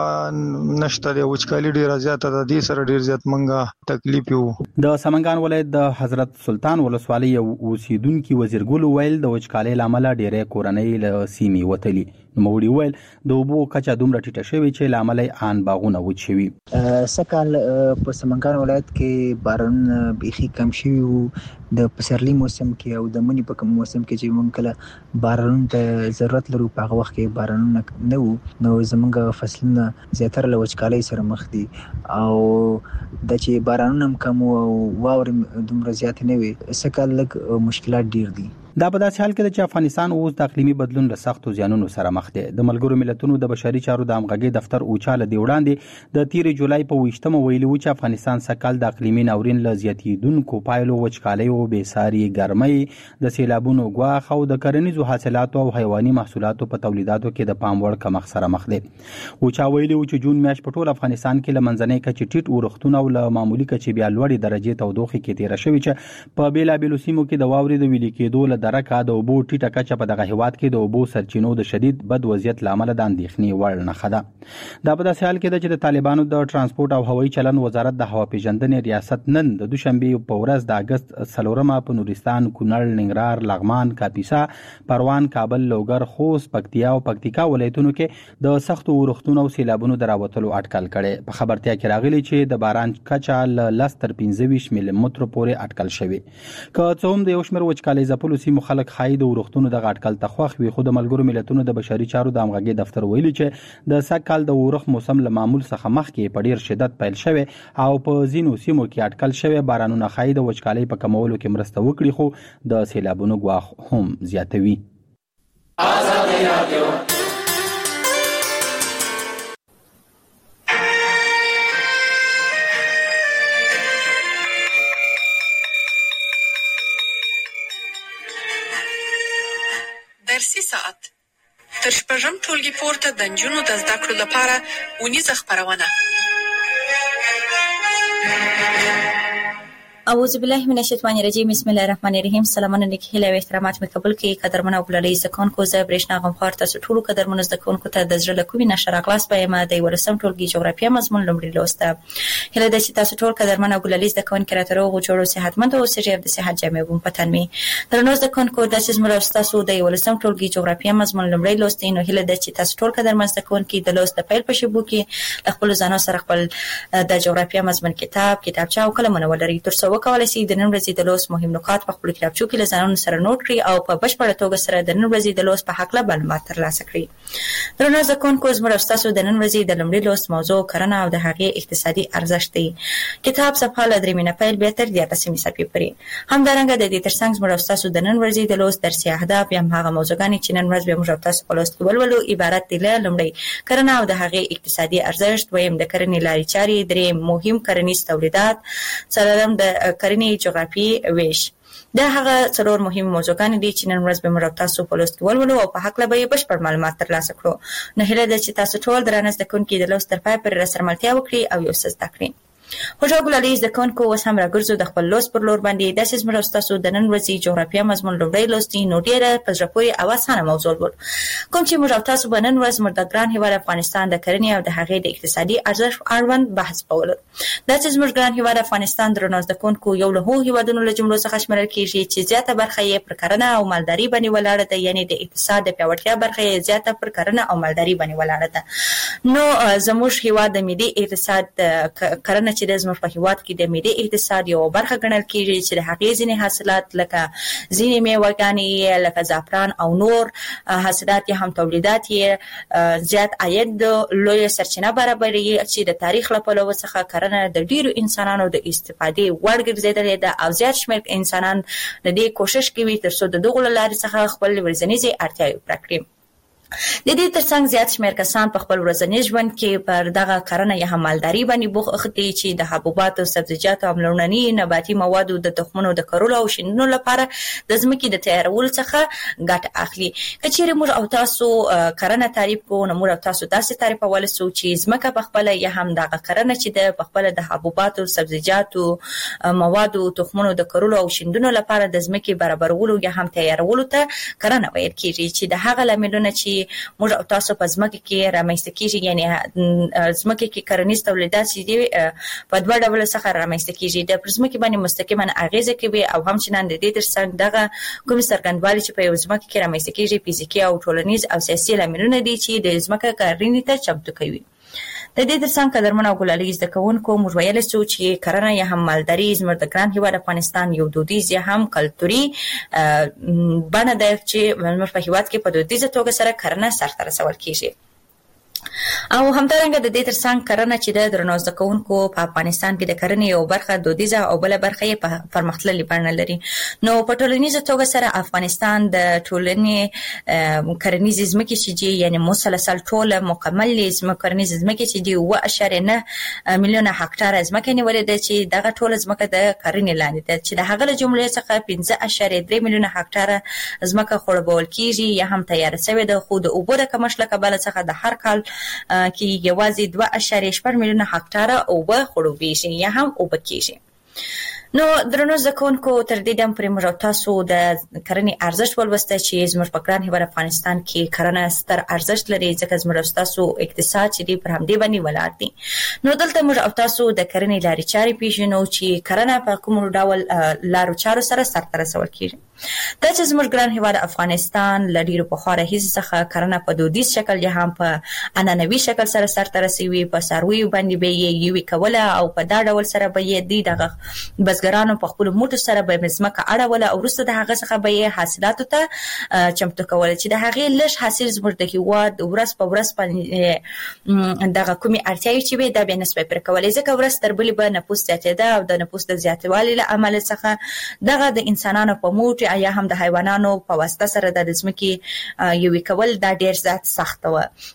نشته د وچکالي ډیره زیاته ده، دې سره ډیر زیات منګه تکلیف یو. د سمنګان ولایت د حضرت سلطان ولسوالۍ اوسیدونکو وزیرګل ویل د وچکالۍ لامل ډیره کورنۍ له سیمې وتلي. نوموړي ویل د اوبو کچه دومره ټیټه شوې چې لامل ان باغونه وچوي. سکهال په سمنګان ولایت کې باران بيخي کم شوی وو د پسرلي موسم کې او د منی په موسم کې چې مونږ کله باران ته ضرورت لرو په هغه وخت کې باران نه وو، نو زمونږ فصلونه زیاتره له وچکالۍ سره مخ دي او د چې بارانونه کم او واوري دومره زیات نه وي، سکهال لږ مشکلات ډیر دي. دا په داسې حال کې چې افغانستان اوس د اقلیمي بدلون له سختو زیانونو سره مخ دی. د ملګرو ملتونو د بشري چارو د همغږۍ دفتر اوچا له وړاندې د 13 جولای په 28 ویلي و چې افغانستان سکهال د اقلیمي ناورین له زیاتیدونکو پایلو، وچکالۍ او بېساري ګرمۍ، د سیلابونو ګواښ او د کرنیزو حاصلاتو او حیواني محصولاتو په تولیداتو کې د پام وړ کمښت سره مخ دی. اوچا ویلي و چې جون میاشت په ټول افغانستان کې له منځنۍ کچې ټیټ اورښتونه او له معمولي کچې بیا لوړې درجې تودوخې کې تیر شوی چې په بیلابیلو سیمو کې د واورې د ویلي کېدو له درکه د اوبو ټیټه کچه په دغه هیواد کې د اوبو سرچینو د شدید بد وضعیت لامل د اندېښنې وړ نښه ده. دا په داسې حال کې ده چې د طالبانو د ترانسپورت او هوایي چلن وزارت د هوا پیژندنې ریاست نن د دوشنبه په ورځ د اگست 4 په نورستان، کونړ، ننګرهار، لغمان، کاپیسا، پروان، کابل، لوګر، خوست، پکتیا او پکتیکا ولایتونو کې د سختو اورښتونو او سیلابونو دراوتلو اټکل کړي. په خبرتیا کې راغلي چې د باران کچه له 10 تر 25 ملي متر پورې اټکل شوی. که څه هم د یو شمېر وچکالۍ ځپلو سیمو خلک خای د اورښتونو د اټکل ته خوښ وي، خو د ملګرو ملتونو د بشري چارو د همغږۍ دفتر ویلي چې د سږکال د اورښت موسم له معمول څخه مخکې په ډیر شدت پیل شوی او په ځینو سیمو کې اټکل شوی بارانونه خای د وچکالۍ په کمولو کې مرسته وکړي، خو د سیلابونو ګواښ هم زیاتوي. ازادي رادیو درسي ساعت تر شپږم ټولګي پورته د نجونو د زده کړو لپاره اونیزه خپرونه. اعوذ بالله من الشیطان الرجیم. بسم الله الرحمن الرحیم. سلامونه نیک هیله او احترامات مې قبول کړئ. قدرمن او بللي زکونکو زه برېښنا غمخوار تاسو ټولو قدرمن زکونکو ته د زړه له کومې نشه راغلاس پېما د ورسم ټولګي جغرافیه مضمون لومړی لوسته. هیله ده چې تاسو ټول قدرمن او بللي زکونکو راته روغ او جوړ او صحتمند او سجیر د صحت جامع بون پتن می درنو زکونکو د سیس مرسته تاسو د ورسم ټولګي جغرافیه مضمون لومړی لوستین او هیله ده چې تاسو ټول قدرمن زکونکو د لوست د پیل په شیبو کې خپل ځانو سره خپل د جغرافیه مضمون کتابچه او قلمونه ولري تر څو وکولای شي د نن ورځې د لوست مهم نکات په خپل کتابچو کې لزانونو سره نوٹ کړئ او په بشپړه توګه سره د نن ورځې د لوست په حق له معلومات ترلاسه کړئ. درنو زکونکو زموږ تاسو د نن ورځې د لومړي لوست موضوع کرنه او د هغې اقتصادي ارزښت دی. کتاب صفحه له 3 نه پیل به تر 13 صفحې پورې. همدارنګه د دې ترڅنګ زموږ تاسو د نن ورځې د لوست درسي اهداف یا هغه موضوعګانې چې نن ورځ به موږ تاسو په لوست کې ولولو عبارت دي له لومړی کرنه او د هغې اقتصادي ارزښت، دویم د کرنې لارې چارې، دریم مهم کرنیز تولیدات، څلورم د کرنې جغرافي ویش. دا هغه څلور مهم موضوعګانې دي چې نن ورځ به موږ تاسو په لوست کې ولولو او په حق له به بشپړ معلومات ترلاسه کړو. نو هیله ده چې تاسو ټول درنه زکونکو د لوست تر پای پورې سره ملتیا وکړي او یو څه زده کړئ. خوشحال ګلالي زکونکو اوس هم راګرځو د خپل لوست پر لور باندې. داسې زموږ تاسو د نن ورځې جغرافیه مضمون لومړی لوستي نو ډیره په زړه پورې او اسانه موضوع ول کوم چې موږ تاسو به نن ورځ موږ د ګران هیواد افغانستان د کرنې او د هغې د اقتصادي ارزښت اړوند بحث کول. داسې زموږ ګران هیواد افغانستان درنو زکونکو یو له هغو هیوادونو له جملو څخه شمېرل کیږي چې زیاته برخه یې پر کرنه او مالداري باندې ولاړه ده، یعنی د اقتصاد د پیاوړتیا برخه یې زیاته پر کرنه او مالداري باندې ولاړه ده. نو زموږ هیواد د ملي اقتصاد کرنه چې د زموږ په هیواد کې د ملي اقتصاد یو برخه ګڼل کیږي چې د هغې ځینې حاصلات لکه ځینې میوه‌ګانې لکه زعفران او نور حاصلات یا هم تولیدات یې زیات عاید لویه سرچینه برابروي چې د تاریخ له پلوه څخه کرنه د ډیرو انسانانو د استفادې وړ ګرځېدلې ده او زیات شمېر انسانان د دې کوشش کوي تر څو د دغو له لارې څخه خپل ورځنیزې اړتیاوې پوره کړي. د دې ترڅنګ زیات شمېر کسان په خپل ورځني ژوند کې پر دغه کرنه یا هم مالداري باندې بوخت دي چې د حبوباتو، سبزیجاتو او لومړني نباتي موادو د تخمونو د کرلو او شیندلو لپاره د ځمکې د تیارولو څخه ګټه اخلي. که چیرې موږ او تاسو کرنه تعریف کوو نو موږ او تاسو داسې تعریفولی سو چې ځمکه په خپله یا هم دغه کرنه چې ده په خپله د حبوباتو، سبزیجاتو، موادو، تخمونو د کرلو او شیندلو لپاره د ځمکې برابرولو یا هم تیارولو ته کرنه ویل کېږي چې د هغه لاملونه چې موږ او تاسو په ځمکه کې رامنځته کیږي، یعنی ځمکه کې کرنیز تولیدات چې دي په دوه ډوله څخه رامنځته کیږي. د پر ځمکې باندې مستقیما اغیزه کوي او همچنان د دې ترڅنګ دغه کومې څرګندوالي چې په یو ځمکه کې رامنځته کیږي فزیکي او ټولنیز او سیاسي لاملونه دي چې د ځمکه کرنې ته چمتو کوي. د دې ترڅنګ قدرمن او ګلالي زده کوونکو موږ ویلی سو چې کرنه یا هم مالداري زموږ د ګران هیواد افغانستان یو دودیز یا هم کلتوري بڼه ده چې زموږ په هیواد کې په دودیزه توګه سره کرنه سرته رسول کیږي. او همدارنګه د دې ترڅنګ کرنه چې د درنو زده کوونکو په افغانستان کې د کرنې یو برخه دودیزه او بله برخه یې پرمختللې بڼه لري. نو په ټولنیزه توګه سره افغانستان د ټولنې کرنیزې ځمکې چې دي یعنې مسلسل ټوله مکملې کرنیزې ځمکې چې دي 7.9 میلیونه هکټاره ځمکه نیولې ده چې دغه ټوله ځمکه د کرنې لاندې ده چې د هغه له جملې څخه 15.3 میلیونه هکټاره ځمکه خړوبول کیږي یا هم تیاره شوې ده، خو د اوبو د کمښت له کبله څخه د هر کال کې یوازې 2.8 میلیونه هکټاره اوبه خړوبېږي یا هم اوبه کېږي. نو درنو زکونکو تر دې دم پرې موږ تاسو د کرنې ارزښت ولوسته چې زموږ په ګران هیواد افغانستان کې کرنه ستر ارزښت لري ځکه زموږ تاسو اقتصاد چې دی پر همدې باندې ولاړ دی. نو دلته موږ تاسو د کرنې لارې چارې پیژنو چې کرنه په کوم ډول لارو چارو سره سرته رسول کیږي. دا چې زموږ ګران هیواد افغانستان له ډیرو پخوا راهیسې څخه کرنه په دودیز شکل یا هم په عنعنوي شکل سره سرته رسوي، په څارویو باندې به یې یوې کوله او په دا ډول سره به یې دغه بزګرانو په خپلو موټو سره به ځمکه اړوله او وروسته د هغه څخه به یې حاصلاتو ته چمتو کوله چې د هغې لږ حاصل زموږ د هیواد ورځ په ورځ دغه کومې اړتیاوې چې وې دا به نسبه پوره کولې ځکه ورځ تر بلې به نفوس زیاتېده او د نفوس د زیاتوالي له امله څخه دغه د انسانانو په موټ یا هم د حیوانانو په واسطه سره د ځمکې یوې کول دا ډېر زیات سخته وه.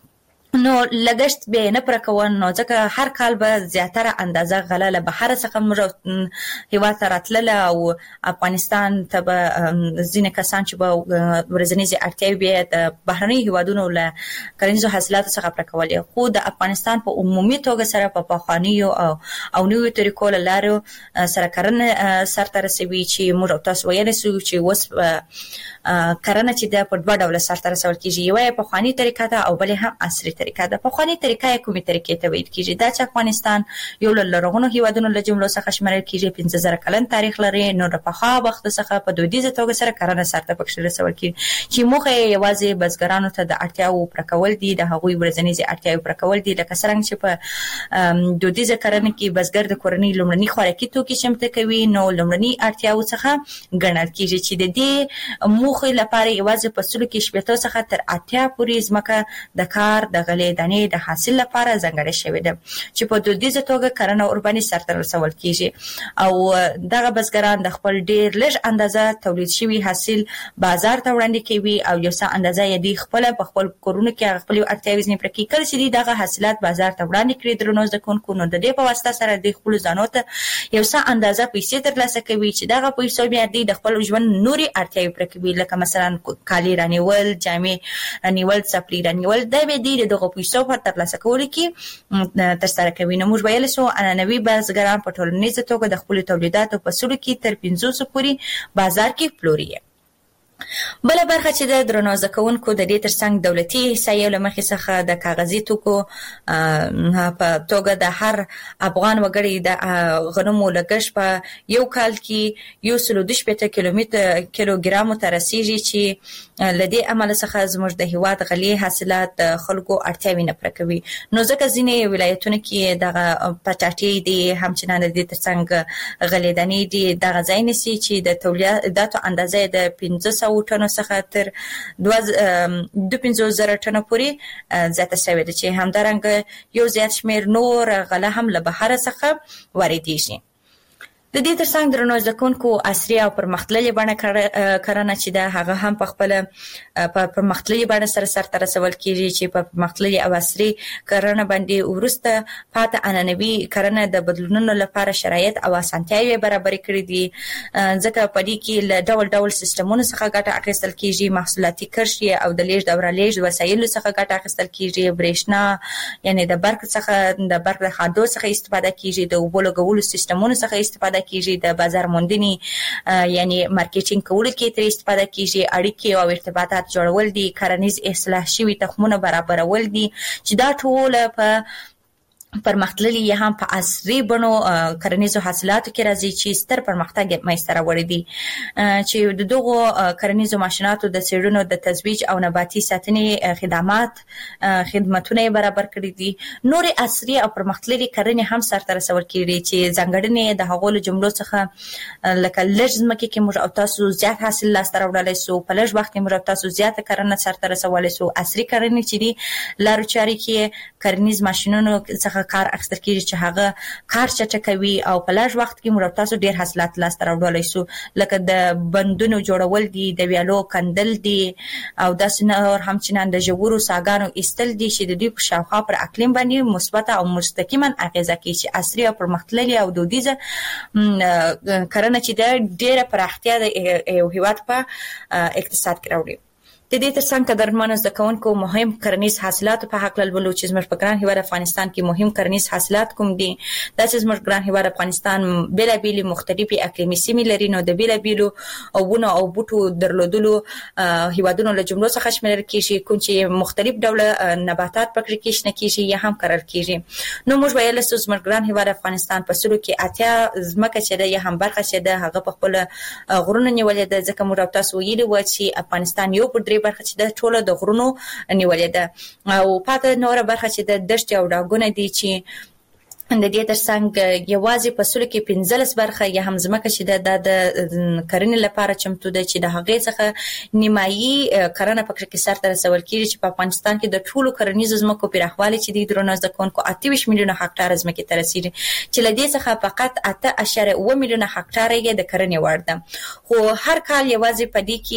نو لګشت به نه پر کوون نو ځکه هر کال به زیاتره اندازه غله له بهر څخه موږ هیواد ته راتلله او افغانستان ته به ځینې کسان چې به ورځنیزې اړتیاوې به د بهرني هیوادونو له کرنیزو حاصلاتو څخه پر کولې، خو د افغانستان په عمومي توګه سره په پخوانیو او نویو طریقو له لارې سره کرنه سرته رسوي چې موږ تاسو ویلی سو چې اوس کرنه چې د په دوه ډوله سرته رسول کېږي، یوه یې پخواني طریقه ده او بلې هم عصري طریقه ده. پخواني طریقه یې کومې طریقې ته ویل کېږي؟ دا چې افغانستان یو له لرغونو هیوادونو له جملو څخه شمېرل کېږي، 15,000 کلن تاریخ لري. نو د پخوا وخت څخه په دودیزه توګه سره کرنه سرته پکې رسول کېږي چې موخه یې یوازې بزګرانو ته د اړتیاوو پوره کول دي، د هغوی ورځنیزې اړتیاوې پوره کول دي. لکه څرنګه چې په دودیزه کرنه کې بزګر د کورنۍ لومړني خوراکي توکي چمتو کوي، نو لومړني اړتیاوو څخه ګڼل کېږي چې د دې موخې لپاره یوازې په سلو کې 80 څخه تر 80 پورې ځمکه د کار د غلې دانې د حاصل لپاره ځانګړې شوې ده چې په دودیزه توګه کرنه اورباني سرته رسول کېږي او دغه بزګران د خپل ډېر لږ اندازه تولید شوي حاصل بازار ته وړاندې کوي او یو څه اندازه یې د خپل په خپل کورونو کې خپل اړتیاوې ځنې پوره کوي. کله چې دغه حاصلات بازار ته وړاندې کړي درنو زده کوونکو، نو د دې په واسطه سره د خپل ځانو ته یو څه اندازه پیسې ترلاسه کوي چې دغه پیسې بیا د خپل ژوند نوري اړتیاوې پوره کوي، لکه مثلا کالي رانیول، جامې رانیول، څپلۍ رانیول. دا به دغه پیسو په ترلاسه کولو کې ترسره کوي. نو موږ ویلی سو عنعنوي بزګران په ټولنیزه توګه د خپلو تولیداتو په سلو کې تر 500 پورې بازار کې پلوري. بله برخه چې د درنو زده کوونکو د دې ترڅنګ دولتي احصایې له مخې څخه د کاغذي توکو په توګه د هر افغان وګړي د غنمو لګښت په یو کال کې 112 کیلوګرامو ته رسیږي چې له دې امله څخه زموږ د هیواد غلې حاصلات د خلکو اړتیاوې نه پوره کوي. نو ځکه ځینې ولایتونه کې دغه پټاټې دي، همچنان د دې ترڅنګ غلې دانې دي، دغه ځای نیسي چې د تولیداتو اندازه د 500 ټنو څخه تر 25,000 ټنو پورې زیاته شوې ده چې همدارنګه یو زیات شمېر نور غله هم له بهر څخه واردېږي. د دې ترڅنګ درنو زده کوونکو عصري او پرمختللې بڼه کرنه چې ده هغه هم په خپله په پرمختللې بڼه سره سرته رسول کېږي چې په پرمختللې او عصري کرنه باندې وروسته پاتې عنعنوي کرنه د بدلونونو لپاره شرایط او اسانتیاوې برابرې کړي دي، ځکه په دې کې له ډول ډول سیستمونو څخه ګټه اخیستل کېږي، محصولاتي کرښې او د لیږد او رالېږد وسایلو څخه ګټه اخیستل کېږي، برېښنا یعنې د برق د خادو څخه استفاده کېږي، د اوبو لګولو سیستمونو څخه استفاده کېږي، د بازار موندنې یعنی مارکیټینګ کولو کې ترې استفاده کېږي، اړیکې او ارتباطات جوړول دي، کرنیز اصلاح شوي تخمونه برابرول دي چې دا ټول په پرمختللي یا هم په عصري بڼو کرنیزو حاصلاتو کې راځي چې ستر پرمختګ یې منځته راوړی دی چې د دغو کرنیزو ماشیناتو د څېړنو د تزویج او نباتي ساتنې خدمتونه یې برابر کړي دي. نورې عصري او پرمختللي کرنې هم سرته رسول کېږي چې ځانګړنې د هغو له جملو څخه لکه لږ ځمکې کې موږ او تاسو زیات حاصل لاسته راوړلی سو، په لږ وخت کې موږ او تاسو زیاته کرنه سرته رسولی سو. عصري کرنې چې دي لارو چارې کې کرنیز ماشینونو څخه کار اخیستل کېږي چې هغه کار چټکوي او په لږ وخت کې موږ تاسو ډېر حاصلات لاسته راوړلی سو، لکه د بندونو جوړول دي، د ویالو کندل دي او داسې نور همچنان د ژورو څاګانو ایستل دي چې د دوی په شاوخوا پر اقلیم باندې مثبته او مستقیما اغیزه کوي چې عصري او پرمختللې او دودیزه کرنه چې د ډېره پراختیا د یو هیواد په اقتصاد کې راوړي. د دې ترڅنګ قدرمنو زده کوونکو مهم کرنیز حاصلاتو په هکله لولو چې زموږ په ګران هیواد افغانستان کې مهم کرنیز حاصلات کوم دي. دا چې زموږ ګران هیواد افغانستان بېلابېلې مختلفې اقلیمي سیمې لري، نو د بېلابېلو ونو او بوټو درلودلو هیوادونو له جملو څخه شمېرل کېږي، کوم چې مختلف ډوله نباتات پکې کې شنه کېږي یا هم کرل کېږي. نو موږ ویلی سو زموږ ګران هیواد افغانستان په سلو کې 80 ځمکه چې ده یا هم برخه چې ده هغه په خپله غرونو نیولې ده، ځکه موږ تاسو ویلي وه چې افغانستان یو پر برخه چې د ټوله د غرونو نیولې ده او پاته نوره برخه چې د دشت او ډاګونه دي چې د دې ترڅنګ یوازې په سلو کې 15 برخه یا هم ځمکه چې د کرنې لپاره چمتو ده چې د هغې څخه نیمایي کرنه پکې کې سر ته رسول کیږي چې په افغانستان کې د ټولو کرنیزو ځمکو پراخوالی چې د درونو ځکونکو 28 میلیونه هکټار ځمکې ته رسیدي چې لدې څخه فقط 8.1 میلیونه هکټار یې د کرنې وړ ده خو هر کال یوازې په دې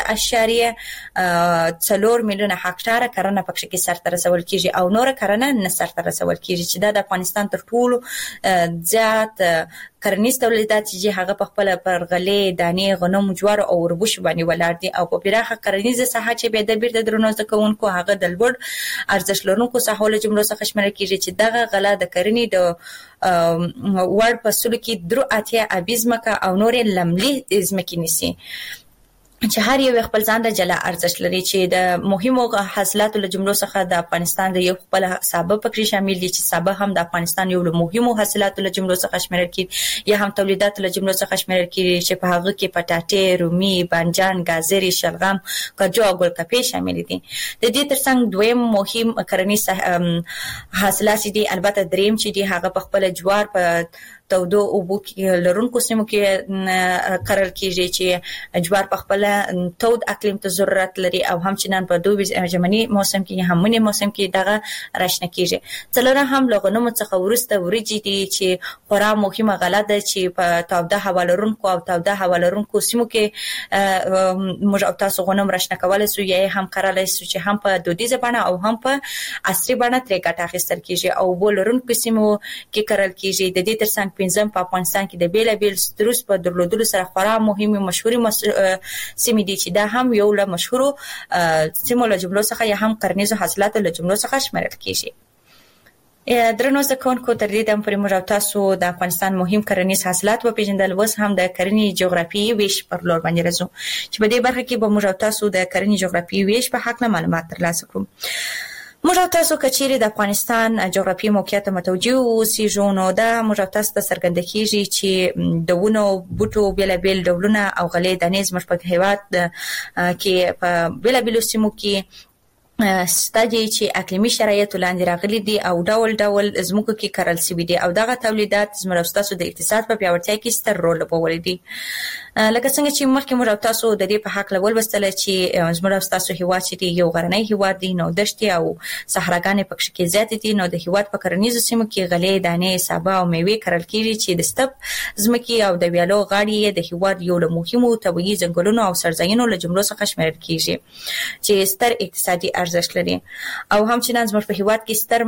کې 5.4 میلیونه هکټار کرنه پکې کې سر ته رسول کیږي او نور کرنه نه سر ته رسول کیږي چې د افغانستان تر ټولو زیات کرنیز تولیدات چې هغه په خپل پر غلې دانې غنم جوار او وربوش باندې ولاړ دي او په پراخه کرنیزه ساحه چې به د بیرته درونو ځکونکو هغه د لوړ ارزښت لرونکو ساحو له جملو څخه شمېرل کیږي چې دغه غله د کرنې د وړ په سلو کې درو اتیا ابیزمکه او نورې لملي ځمکې نيسي چې هر یو خپل ځان د جلا ارزښت لري چې د مهمو حاصلاتو له جملو څخه د افغانستان د یو خپل سابه پکې شامل دي چې سابه هم د افغانستان یو له مهمو حاصلاتو له جملو څخه شمیرل کیږي یا هم تولیداتو له جملو څخه شمیرل کیږي چې په هغه کې پټاټې، رومي، بانجان، گازري، شلغم، کجو او ګلکپې شامل دي. د دې ترڅنګ دویم مهم کرنیز حاصلات دي البته دریم چې دي هغه په خپل جوار په تودو اوبو کې لرونکو سیمو کې کرل کیږي چې جوار په خپل تود اقلیم ته ضرورت لري او همچنان په دوبي ژمني موسم کې هم منی موسم کې دغه راشنه کیږي. څلورم هم لغنمو څخه ورسته وريجي دي چې خورا مهمه غله ده چې په توده هوا لرونکو او توده هوا لرونکو سیمو کې موږ او تاسو غنم راشنه کولای سو یا هم کرلای سو چې هم په دودیزه بڼه او هم په عصري بڼه ترې ګټه اخیستل کیږي او بولرونکو سیمو کې کرل کیږي. د دې ترڅنګ پنځم په افغانستان کې د بیلابیل ستروس په درلودلو سره خورا مهمه مشهوري سیمې دي چې دا هم یو له مشهورو سیمو له جملو څخه یا هم کرنیزو حاصلاتو له جملو څخه شمیرل کیږي. درنو زکونکو تر دې دم پرې موږ تاسو د افغانستان مهم کرنیز حاصلات په پیژندل وس هم د کرنې جغرافیایي ویش پر لور باندې راځو چې په دې برخه کې به موږ تاسو د کرنې جغرافیایي ویش په حق معلومات ترلاسه کړو. موږ تاسو کچېری د افغانستان جغرافیایي موقعیت متوجه اوسېږو نو دا موږ تاسو ته څرګنده کیږي چې د ونو بوټو بیلابیل ډولونه او غلې دانې زموږ په هیواد کې په بیلابیل سیمو کې ستادي چې اقلیمي شرایط لاندې راغلي دي او ډول ډول زموږ کې کرل شوي دي او دغه تولیدات زموږ تاسو د اقتصاد په پیاوړتیا کې ستر رول لوبولی دي. لکه څنګه چې مخکې موږ تاسو د دې په حق لول وستل چې زموږ تاسو هیواد چې یو غرنی هیواد دی نو دشتي او صحراګانې پکې کې زیات دي نو د هیواد په کرنیزو سیمو کې غلې دانې سابه او میوه کرل کیږي چې د ستپ زمکي او د ویالو غاړي د هیواد یو له مهمو طبيعي ځنګلونو او سرزاینو له جملو څخه شمیرل کیږي چې ستر اقتصادي ارزښت لري او همچنان زموږ په هیواد کې ستر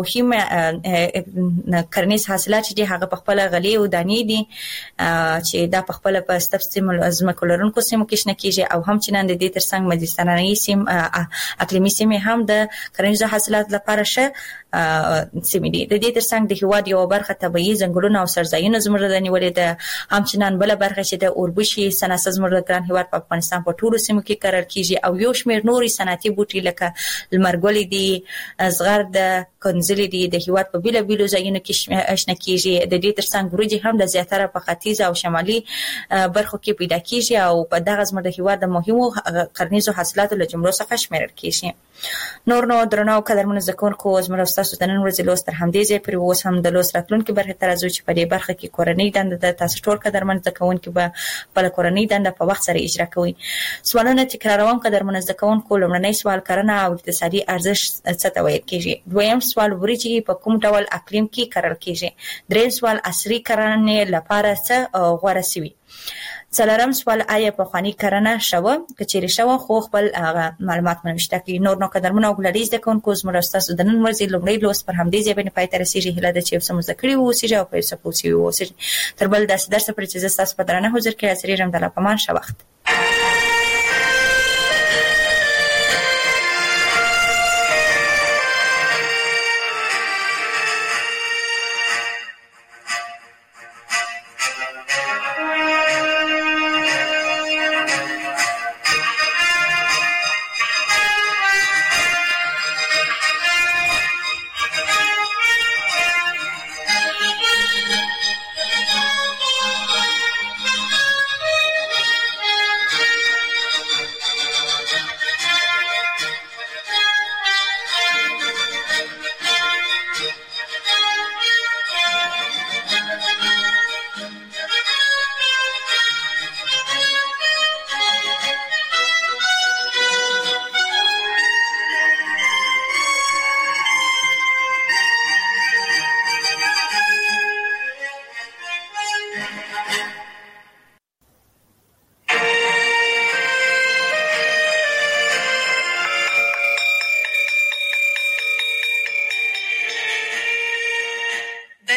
مهم کرنیز حاصلات چې هغه په خپل غلې او دانې دي چې دا په خپل په ستپستیمل ازمکو لرونکو سیمو کې شنه کیږي او همچنان د دې ترڅنګ مدیترانه‌ای سیم اقلیمي سیمې هم د کرنیزو حاصلات لپاره شه سیمې دي. د دې ترڅنګ د هیواد یو برخه طبيعي ځنګلونه او سرزاینو زموږ د نیولې ده همچنان بل برخه چې د اوربشي صنعت زموږ د ګران هیواد په افغانستان په ټولو سیمو کې کرل کیږي او یو شمېر نوري صنعتي بوټي لکه لمرګولې دي زغرد کنځلې دي د هیواد په بیلابیلو ځایونو کې شنه کیږي. د دې ترڅنګ وريجي هم د زیاتره په ختیځ او شمالي برخو کې پیدا کیږي او په دغه زموږ د هیواد د مهمو کرنیزو حاصلاتو له جملو څخه شمیرل کیږي. نور نو درنو قدرمن زکونکو زموږ تاسو ته نن ورځ لوست تر همدې ځای پرې اوس هم د لوست راتلونکو برخه تر ازو چې په دې برخه کې کورنۍ دنده د تاسو ټول قدرمن زکونکو به په کورنۍ دنده په وخت سره اجرا کوي. سوالونه تکراروم قدرمن زکونکو لومړنی سوال کرنه او اقتصادي ارزښت څه ته ویل کیږي. دویم سوال وريجي په کوم ډول اقلیم کې کرل کیږي. دریم سوال عصري کرنې لپاره څه غوړه سوي. څلورم سوال آیا په خواني کرنه شوه کچېری شوه خو خپل معلومات منشته کی. نور نو قدرمن او ګلریز د کونکو زموږ تاسو د نن ورځې لومړی لوست پر همدې ځای باندې پای ته رسیږي. هله د چې سم ذکر وو سیجه او په سپوسی وو سیجه تر بل داس درس پر چې تاسو په درنه حضور کې حاضر یم د لپمان ښه وخت.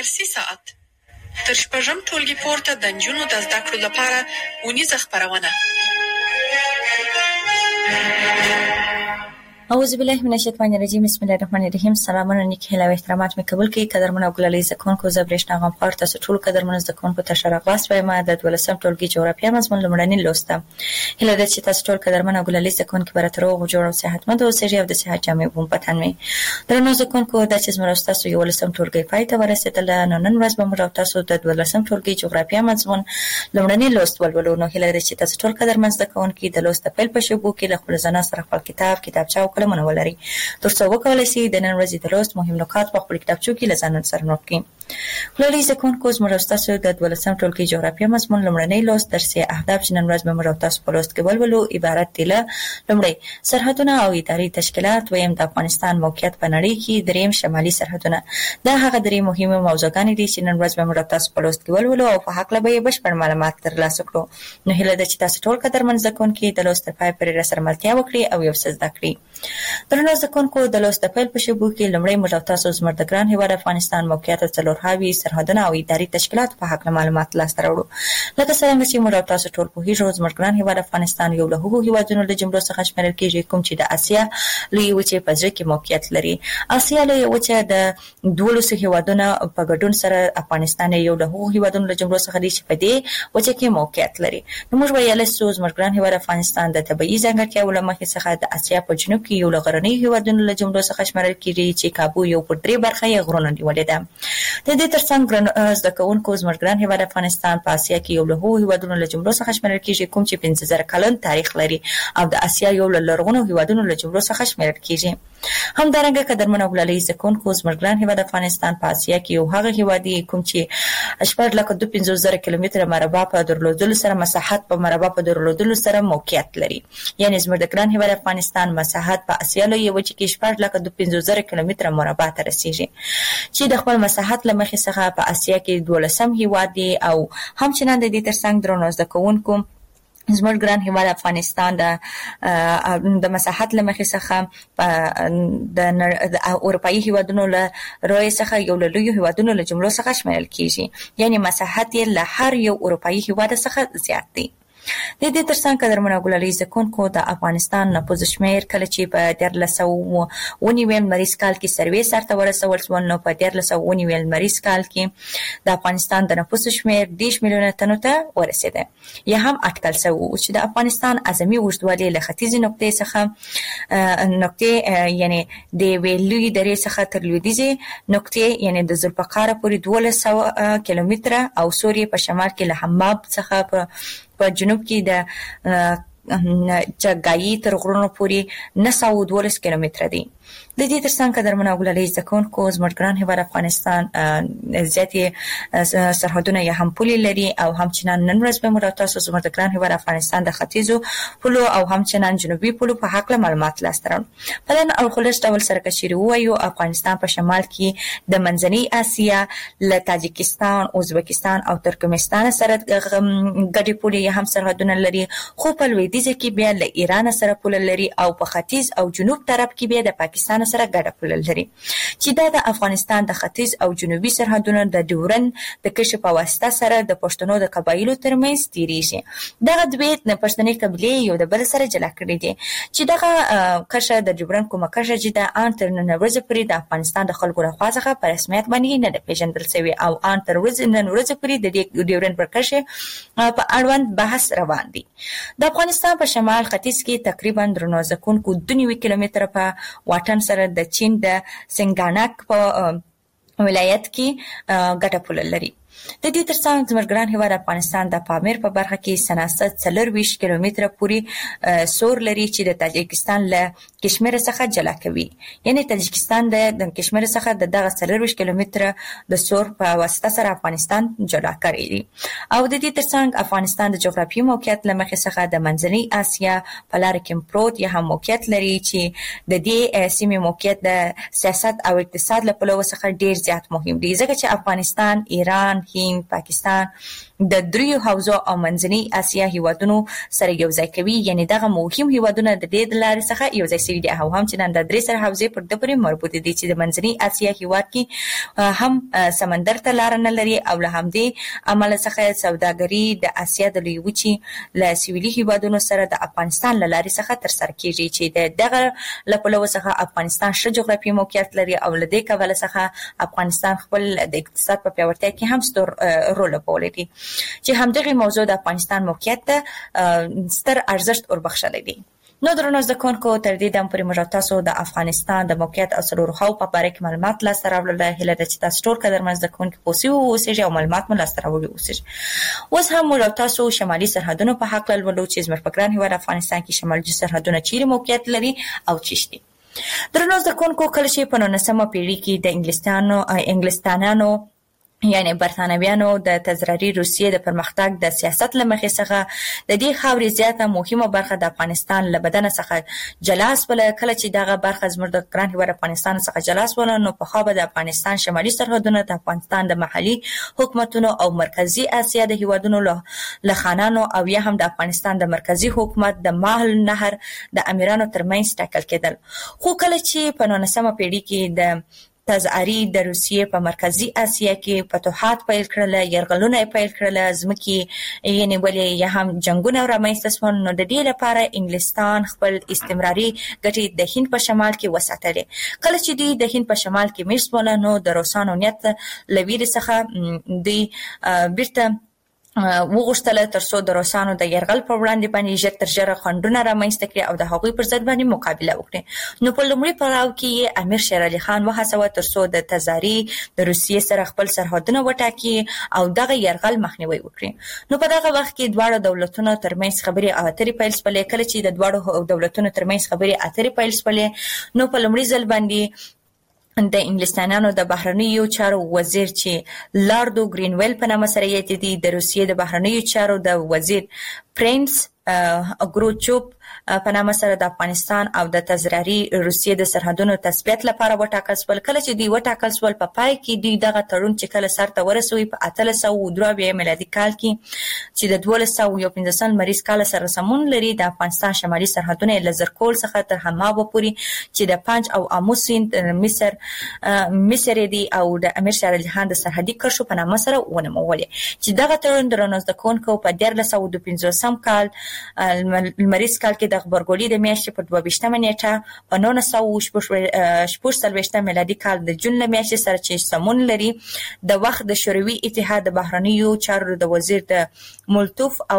درسي ساعت تر شپږم ټولګي پورته د نجونو د زده کړو لپاره اونیزه خپرونه. اعوذ بالله من الشیطان الرجیم. بسم الله الرحمن الرحیم. سلامونه نیک هیله او احترامات مې قبول کړئ. قدرمن او ګلالي زکونکو زبرښنا غم خار تاسو ټول قدرمن زکونکو ته شرغواس وایم. د 12م ټولګي جغرافیه مضمون لمړنی لوسته. هیله ده چې تاسو ټول قدرمن او ګلالي زکونکو برته روغ جوړ او صحتمند اوسئ او د صحت جامع بوم پتن مې درنو زکونکو د چې زموږ تاسو یو لسم ټولګي پای ته ورسېدل. نن ورځ به موږ تاسو د 12م ټولګي جغرافیه مضمون لمړنی لوست ولولو. نو هیله ده چې تاسو ټول قدرمن زکونکو د لوست په پیل په شوبو کې له خپل ځان سره خپل کتابچه او قلم ولري ترڅو وکولای شي د نن ورځې د لوست مهم نکات په خپل کتابچو کې لزان سره نوٹ کړئ. ګلالي زکونکو زموږ تاسو د 12م ټولګي جغرافیه مضمون لمړنی لوست درسي اهداف چې نن ورځ به موږ تاسو په لوست کې ولولو عبارت دي له لمړی سرحدونه او اداري تشکیلات، دویم د افغانستان موقعیت په نړۍ کې، دریم شمالي سرحدونه. دا هغه درې مهمه موضوعګانې دي چې نن ورځ به موږ تاسو په لوست کې ولولو او په حق له به بشپړ معلومات ترلاسه کړو. نو هیله ده چې تاسو ټول قدرمن زکونکو د لوست په پای پورې سره ملتیا وکړي او یو څه زده کړئ. درنو زکونکو د لوست په پیل په شوبو کې لمړی موږ تاسو زموږ د ګران هیواد افغانستان موقعیت څلور هاوی سرحدونه او اداري تشکیلات په حق معلومات لاسته راوړو. لکه څنګه چې موږ تاسو ټول پوهیږو زموږ ګران هیواد افغانستان یو له هغو هیوادونو د جملو څخه شمیرل کیږي کوم چې د اسیا لوی وچې په ځای کې موقعیت لري. اسیا لوی وچې د 12 هیوادونو په ګډون سره افغانستان یو له هغو هیوادونو د جملو څخه دی چې په دې وچې کې موقعیت لري. نو موږ ویل چې زموږ ګران هیواد افغانستان د طبيعي ځانګړتیاو له مخې څخه د اسیا په جنوب کې یو له غرنیو هیوادونو له جملو څخه شمیرل کیږي چې کابو یو پر درې برخه یې غرونه نیولې ده. د دې ترڅنګ زده کوونکو زموږ ګران هیواد افغانستان په اسیا کې یو له هغو هیوادونو له جملو څخه شمیرل کیږي کوم چې 15000 کلن تاریخ لري او د اسیا یو له لرغونو هیوادونو له جملو څخه شمیرل کیږي. همدارنګه قدرمن او ګلالي زکونکو زموږ ګران هیواد افغانستان په اسیا کې یو هغه هیواد دی کوم چې 4,52,000 کیلومتره مربع په درلودلو سره مساحت په مربع په درلودلو سره موقعیت لري. یعنی زموږ د ګران هیواد افغانستان مساحت په اسیا لوی وچې کې 4,52,000 کیلومتره مربع ته رسیږي چې د خپل مساحت له مخې څخه په اسیا کې 12م هیواد دی او همچنان د دې ترڅنګ درنو زده کوونکو زموږ ګران هیواد افغانستان د مساحت له مخې څخه د اروپאי هیوادونو له روی څخه یو له لویو هیوادونو له جملو څخه شمیرل کیږي. یعنی مساحت یې له هر یو اروپאי هیواد څخه زیات دی. د دې ترڅنګ قدرمن او ګلالي زکونکو د افغانستان نفوس شمیر کله چې په 1390 مریض کال کې سروې سرته ورسول شو نو په 1390 مریض کال کې د افغانستان د نفوس شمیر 10 میلیونه تنو ته ورسېده. یا هم اټکل شوی چې د افغانستان اعظمي اوږدوالی له ختیځې نقطې څخه یعنی د ویلوی درې څخه تر لویدیځې نقطې یعنی د ذوالفقار پورې 1200 کیلومتره او سوریې په شمال کې له حماب څخه په جنوب کې د چګایي تر غرونو پورې 912 کیلومتره دی. د دې ترڅنګ قدرمن او ګلالي زکونکو زموږ ګران هیواد افغانستان زیاتې سرحدونه یا هم پولې لري او همچنان نن ورځ به موږ تاسو زموږ د ګران هیواد افغانستان د ختیځو پولو او همچنان جنوبي پولو په حق له معلومات لاسته راوړو. په لن او خلاص ډول سره کشیر وایو افغانستان په شمال کې د منځنۍ اسیا له تاجکستان، ازبکستان او ترکمنستان سره ګډې پولې یا هم سرحدونه لري، خو په لویدیځ کې بیا له ایران سره پوله لري او په ختیځ او جنوب طرف کې بیا د پاکستان سره ګډه پوله لري چې دا د افغانستان د ختیځ او جنوبي سرحدونو د ډیورن د کشف په واسطه سره د پښتنو د قبایلو ترمنځ تیریږي. دغه دوی د پښتني قبیلې یو د بل سره جلا کړی دي چې دغه کشه د ډیورن کومه کشه چې د ان تر نن ورځې پورې د افغانستان د خلکو لخوا څخه په رسمیت باندې نه پیژندل شوی او ان تر نن ورځې پورې د ډیورن پر کشه په اړوند بحث روان دي. د افغانستان په شمال ختیځ کې تقریبا درنو زکونکو 2 کیلومتره په واټن سره د چین د سنګانک په ولایت کې ګټه پوله لري. د دې ترڅنګ زموږ ګران هیواد افغانستان د پامیر په برخه کې سناست 24 کیلومتره پورې سور لري چې د تاجکستان له کشمیر څخه جلا کوي. یعنی تاجکستان د کشمیر څخه دغه 24 کیلومتره د سور په واسطه سره افغانستان جلا کړی دی. او د دې ترڅنګ افغانستان د جغرافیایي موقعیت له مخې څخه د منځنۍ اسیا په لار کې پروت یا هم موقعیت لري چې د دې سیمې موقعیت د سیاست او اقتصاد له پلوه څخه ډیر زیات مهم دی ځکه چې افغانستان، ایران، هند، پاکستان د دریو حوزو او منځنۍ اسیا هیوادونو سره یو ځای کوي. یعنی دغه مهم هیوادونه د دې لارې څخه یو ځای شوي دي او هم چې نن د درې سره حوزې پر د پورې مربوط دي چې د منځنۍ اسیا هیواد کې هم سمندر ته لار نه لري او له همدې عمل څخه سوداګري د اسیا د لوی وچې له سویلي هیوادونو سره د افغانستان له لارې څخه ترسره کیږي چې دغه له پلوه څخه افغانستان ښه جغرافیایي موقعیت لري او له دې کبله څخه افغانستان خپل د اقتصاد په پیاوړتیا کې هم ستر رول لوبولی دی چې همدغه موضوع د افغانستان موقعیت ته ستر ارزښت وربخښلی دی. نو درنو زده کوونکو تر دې دم پورې موږ تاسو د افغانستان د موقعیت او څلورو خواو په باره کې معلومات لاسته راوړل. هیله ده چې تاسو ټول قدرمن زده کوونکي په اوسئ اوسئ او معلومات مو لاسته راوړي اوسئ. اوس هم موږ تاسو شمالي سرحدونو په حق لولو چې زموږ په ګران هیواد افغانستان کې شمالي سرحدونه چیرې موقعیت لري او چیرې دي. درنو زده کوونکو کله چې په 19مه پیړۍ کې د انګلستانانو یعنی برتانویانو د تزراري روسیې د پرمختګ د سیاست لمخې څخه د دې خاورې زیاته مهمه برخه د افغانستان له بدن څخه جلا سوله. کله چې دغه برخه زموږ د ګران هیواد افغانستان څخه جلا سوله نو په خوا به د افغانستان شمالي سرحدونه د افغانستان د محلي حکومتونو او مرکزی اسیا د هیوادونو له خانانو او یا هم د افغانستان د مرکزی حکومت د ماهل نهر د امیرانو ترمنځ ټاکل کېدل. خو کله چې په 19مه پیړۍ کې د تزعری د روسیې په مرکزی اسیا کې فتوحات پیل کړل، یرغلونه پیل کړل، ځمکې یعنی ولې یا هم جنگونه رامنځته شول. نو د دې لپاره انګلستان خپل استمراري ګټې د هند په شمال کې وساتلې. کله چې دوی د هند په شمال کې مېشت شول نو د روسانو نیت له ویرې څخه دوی بیرته وغوښتل ترڅو د روسانو د یرغل پر وړاندې باندې ژر تر ژره خنډونه رامنځته کړي او د هغوی پر ضد باندې مقابله وکړي. نو په لومړي پړاو کې امیر شیر علي خان وهڅاوه ترڅو د تزاري د روسیې سره خپل سرحدونه وټاکي او دغه یرغل مخنیوي وکړي. نو په دغه وخت کې دواړو دولتونو ترمنځ خبرې اترې پیل شولې. کله چې د دواړو دولتونو ترمنځ خبرې اترې پیل شولې نو په لومړي ځل باندې د انګلستانانو د بهرنیو چارو وزیر چې لاردو ګرینویل په نامه سره یادېدی، د روسیې د بهرنیو چارو د وزیر پرنس اګروچوب په نامه سره د افغانستان او د تزراري روسیې د سرحدونو تثبیت لپاره وټاکل شول. کله چې دوی وټاکل شول په پای کې دوی دغه تړون چې کله سرته ورسوي په 1803 میلادي کال کې چې د 1215 لمریز کال سره سمون لري د افغانستان شمالي سرحدونه له زرکول څخه تر حمابه پورې چې د پنج او اموس سیند مصر دی او د امیر شیر علي خان د سرحدي کرښو په نامه سره ونومولې. چې دغه تړون درنو زده کوونکو په 1915 کال لمریز کال کې د خبرګولۍ د میاشتې په 22مه نیټه په 1946 میلادي کال د جون له میاشتې سره چې سمون لري د وخت د شوروي اتحاد د بهرنیو چارو د وزیر د مولتوف او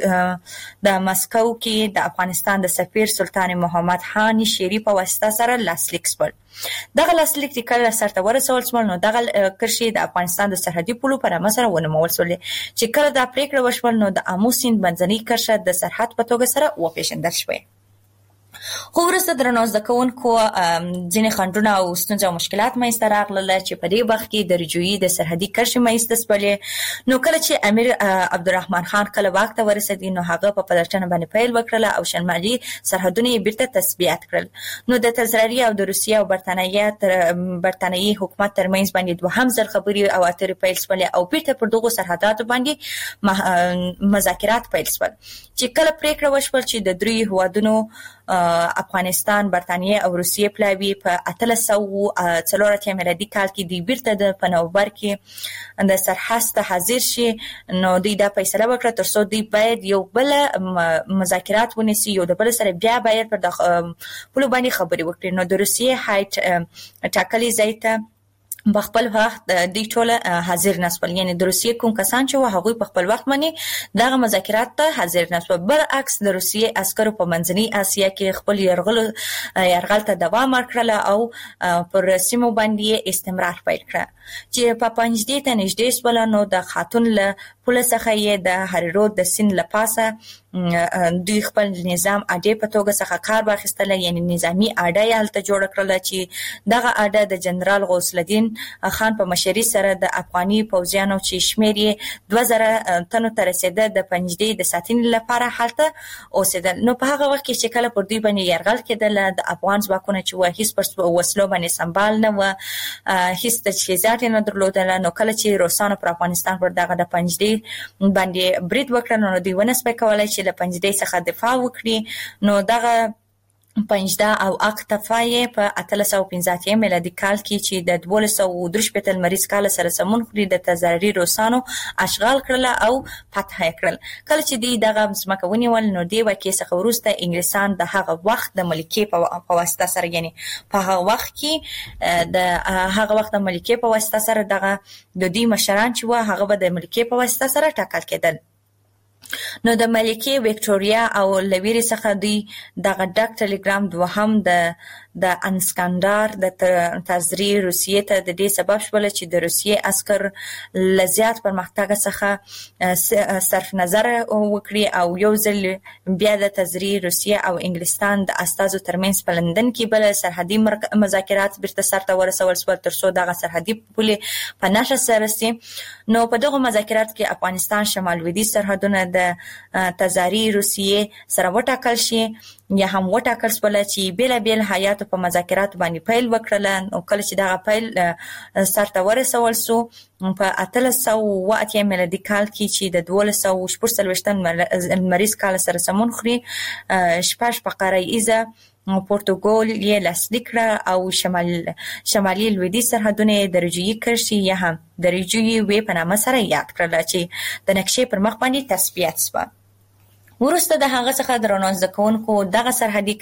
د مسکو کې د افغانستان د سفیر سلطان محمد خان شیری په واسطه سره لاسلیک شول. دغه لاسلیک چې کله سرته ورسول شول نو دغه کرښې د افغانستان د سرحدي پولو په نامه سره ونومول شولې چې کله دا پریکړه وشول نو د امو سیند منځنۍ کرښه د سرحد په توګه سره وپېژندل شوه. خو وروسته درنو زده کوونکو ځینې خنډونه او ستونزې او مشکلات منځته راغلل چې په دې وخت کې د رجوعي د سرحدي کرښې منځته شولې. نو کله چې امیر عبدالرحمن خان کله واک ته ورسېد نو هغه په پلټنه باندې پیل وکړل او شمالي سرحدونه یې بیرته تثبیت کړل. نو د تزراري او د روسیې او برتانیې حکومت ترمنځ باندې دوهم ځل خبرې او اترې پیل شولې او بیرته پر دغو سرحداتو باندې مذاکرات پیل شول چې کله پریکړه وشول چې د درې هیوادونو افغانستان، برتانیې او روسیې پلاوي په 1804 میلادي کال کې دوی بیرته د نومبر کې د سرحد ته حاضر شي. نو دوی دا فیصله وکړه ترڅو دوی باید یو بل مذاکرات ونیسي، یو د بل سره بیا باید پر د پولو باندې خبرې وکړي. نو د روسیې هایټ ټاکلي ځای ته په خپل وخت دوی ټول حاضر نشول. یعنی د روسیې کوم کسان چې هغوی په خپل وخت باندې دغه مذاکرات ته حاضر نشول. برعکس د روسیې عسکرو په منځنۍ اسیا کې خپل یرغل ته دوام ورکړل او پر سیمو باندې استمرار پیل کړ چې په پنځدې ته نږدې شول. نو د خاتون له پوله څخه یې د هریرود د سیند له پاسه دوی خپل نظام اډې په توګه څخه کار واخیستل، یعنی نظامی اډه هلته جوړ کړل چې دغه اډه د جنرال غوث الدین خان په مشرۍ سره د افغاني پوځیانو چې شمېر یې 2000 تنو ته رسیده د پنجدې د ساتنې لپاره هلته اوسېدل. نو په هغه وخت کې چې کله پر دوی باندې یرغل کېدل د افغان ځواکونه چې هیڅ پر وسلو باندې سمبال نه و، هیڅ تجهیزات نه درلودل، نو کله چې روسانو پر افغانستان پر دغه د پنجدې باندې برید وکړ نو دوی ونه سپای کولای چې له پنجدې څخه دفاع وکړي. نو دغه پنجده او اکتفای په 1315 میلادي کال کې چې د 1213 لمریز کال سره سمون خوري د تزاري روسانو اشغال کړل او فتح کړل. کله چې دوی دغه ځمکه ونیول نو دی واکې څخه وروسته انګلیسان د هغه وخت د ملکې په واسطه سره، یعنی په هغه وخت کې د هغه وخت د ملکې په واسطه سره دغه د دوی مشران چې و هغه به د ملکې په واسطه سره ټاکل کېدل. نو د ملکې وکټوریا او لویری څخه دوی دغه ډک ټلګرام دوهم د انسکندر د تزری روسیې ته د دې سبب شول چې د روسیې عسكر لزیات پرمختګ څخه صرف نظر وکړي او یو ځل بیا د تزری روسیې او انګلستان د استازو ترمنځ په لندن کې بل سرحدي مذاکرات بیرته سرته ورسول شول ترڅو دغه سرحدي پولې په نشه سره سي. نو په دغه مذاکرات کې افغانستان شمال لویدیځ سرحدونه د تزاری روسیې سره وټاکل شي یا هم وټاکل شول چې بیل بیل حیات په مذاکرات باندې پیل وکړل. او کله چې دغه پیل سرته ورسول سو په 1308 میلادي کال کې چې د 1240 لمریز کال سره سمون خوري شپږ فقره ایزه پورتوګال یې لاسلیک کړه او شمالي لویدیځ سرحدونه د رجوعي کرښې یا هم د رجوعي وې په نامه سره یاد کړل چې د نقشې پر مخ باندې تثبیت شوه. ورسته د هغه څخه درنو ځکونکو دغه سرحدي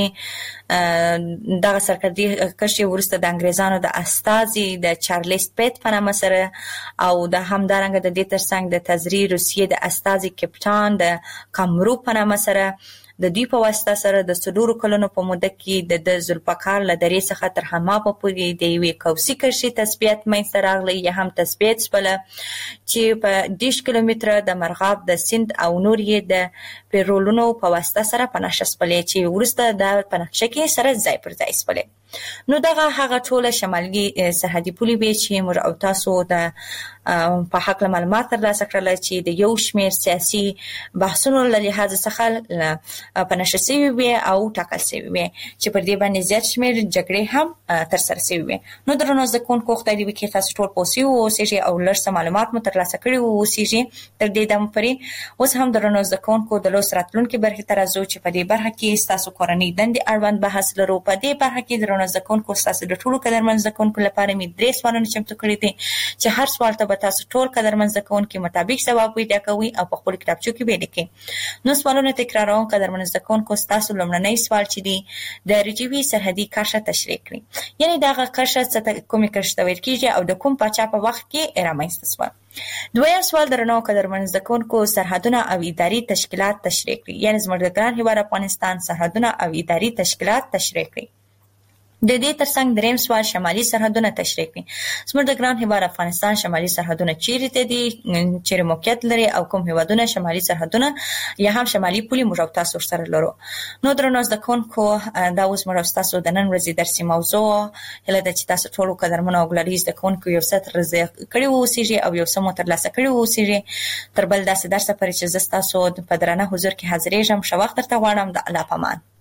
کرښې ورسته د انګريزانو د استازي د چارلز پیټ په نامه سره او د همدارنګه د دې ترڅنګ د تزری روسیې د استازي کپټان د کامرو په نامه سره د دوی په واسطه سره د 4 کلونو په موده کې د ذوالفقار له درې څخه تر حمامه پورې د یوې کوسي کرښې تثبیت منځته راغلی یا هم تثبیت شول چې په 10 کیلومتره د مرغاب د سیند او نور یې د پیرولونو په واسطه سره په نقشه سپلې چې ورسته د پنځه کې سره ځای پر ځای سپلې. نو دغه هغه ټول شمالي سرحدي پولې به چې موږ او تاسو د په حق معلومات ترلاسه کړل چې د یو شمېر سیاسي بحثونو له لحاظ څخه په نشه شوي وي او ټاکل شوي وي چې پر دې باندې زیات شمېر جګړې هم ترسره شوي وي. نو درنو زده کوونکو خدای دې وکړي تاسو ټول پوه شوي اوسئ او لږ څه معلومات مو ترلاسه کړي اوسئ تر دې دمه پورې. اوس هم درنو زده کوونکو د لوست راتلونکي برخې ته راځو چې په دې برخه کې ستاسو کورنۍ دندې اړوند بحث لرو. په دې برخه کې درنو زده کوونکو ستاسو د ټولو قدرمن زده کوونکو لپاره مې 3 سوالونه چمتو کړي دي چې هر سوال ته به تاسو ټول قدرمن زده کوونکو مطابق ځواب پیدا کوئ او په خپل کتابچو کې به لیکئ. نو سوالونه تکراروم. قدرمن زده کوونکو ستاسو لومړنی سوال چې دی د رجوي سرحدي کرښه تشریح کړئ، یعنی دغه کرښه څه کومه کرښه ویل کیږي او د کوم پاچا په وخت کې رامنځته شوه. دویم سوال درنو قدرمن زده کوونکو سرحدونه او اداري تشکیلات تشریح کړئ، یعنی زموږ د ګران هیواد افغانستان سرحدونه او اداري تشکیلات تشریح کړئ. د دې ترڅنګ دریم سوال شمالي سرحدونه تشریح کړئ. زموږ د ګران هیواد افغانستان شمالي سرحدونه چیرته دي، چیرې موقعیت لري او کوم هیوادونه شمالي سرحدونه یا هم شمالي پولې موږ او تاسو سره لرو. نو درنو زده کوونکو دا اوس موږ تاسو د نن ورځې درسي موضوع هله د چې تاسو ټول قدرمن او ګلالي زده کوونکو یو څه ترلاسه کړي اوسئ او یو څه مو ترلاسه کړي اوسئ. تر بل داسې درس پرې چې زه تاسو په درنه حضور کې حاضرېږم. ښه وخت درته غواړم. د الله پامان.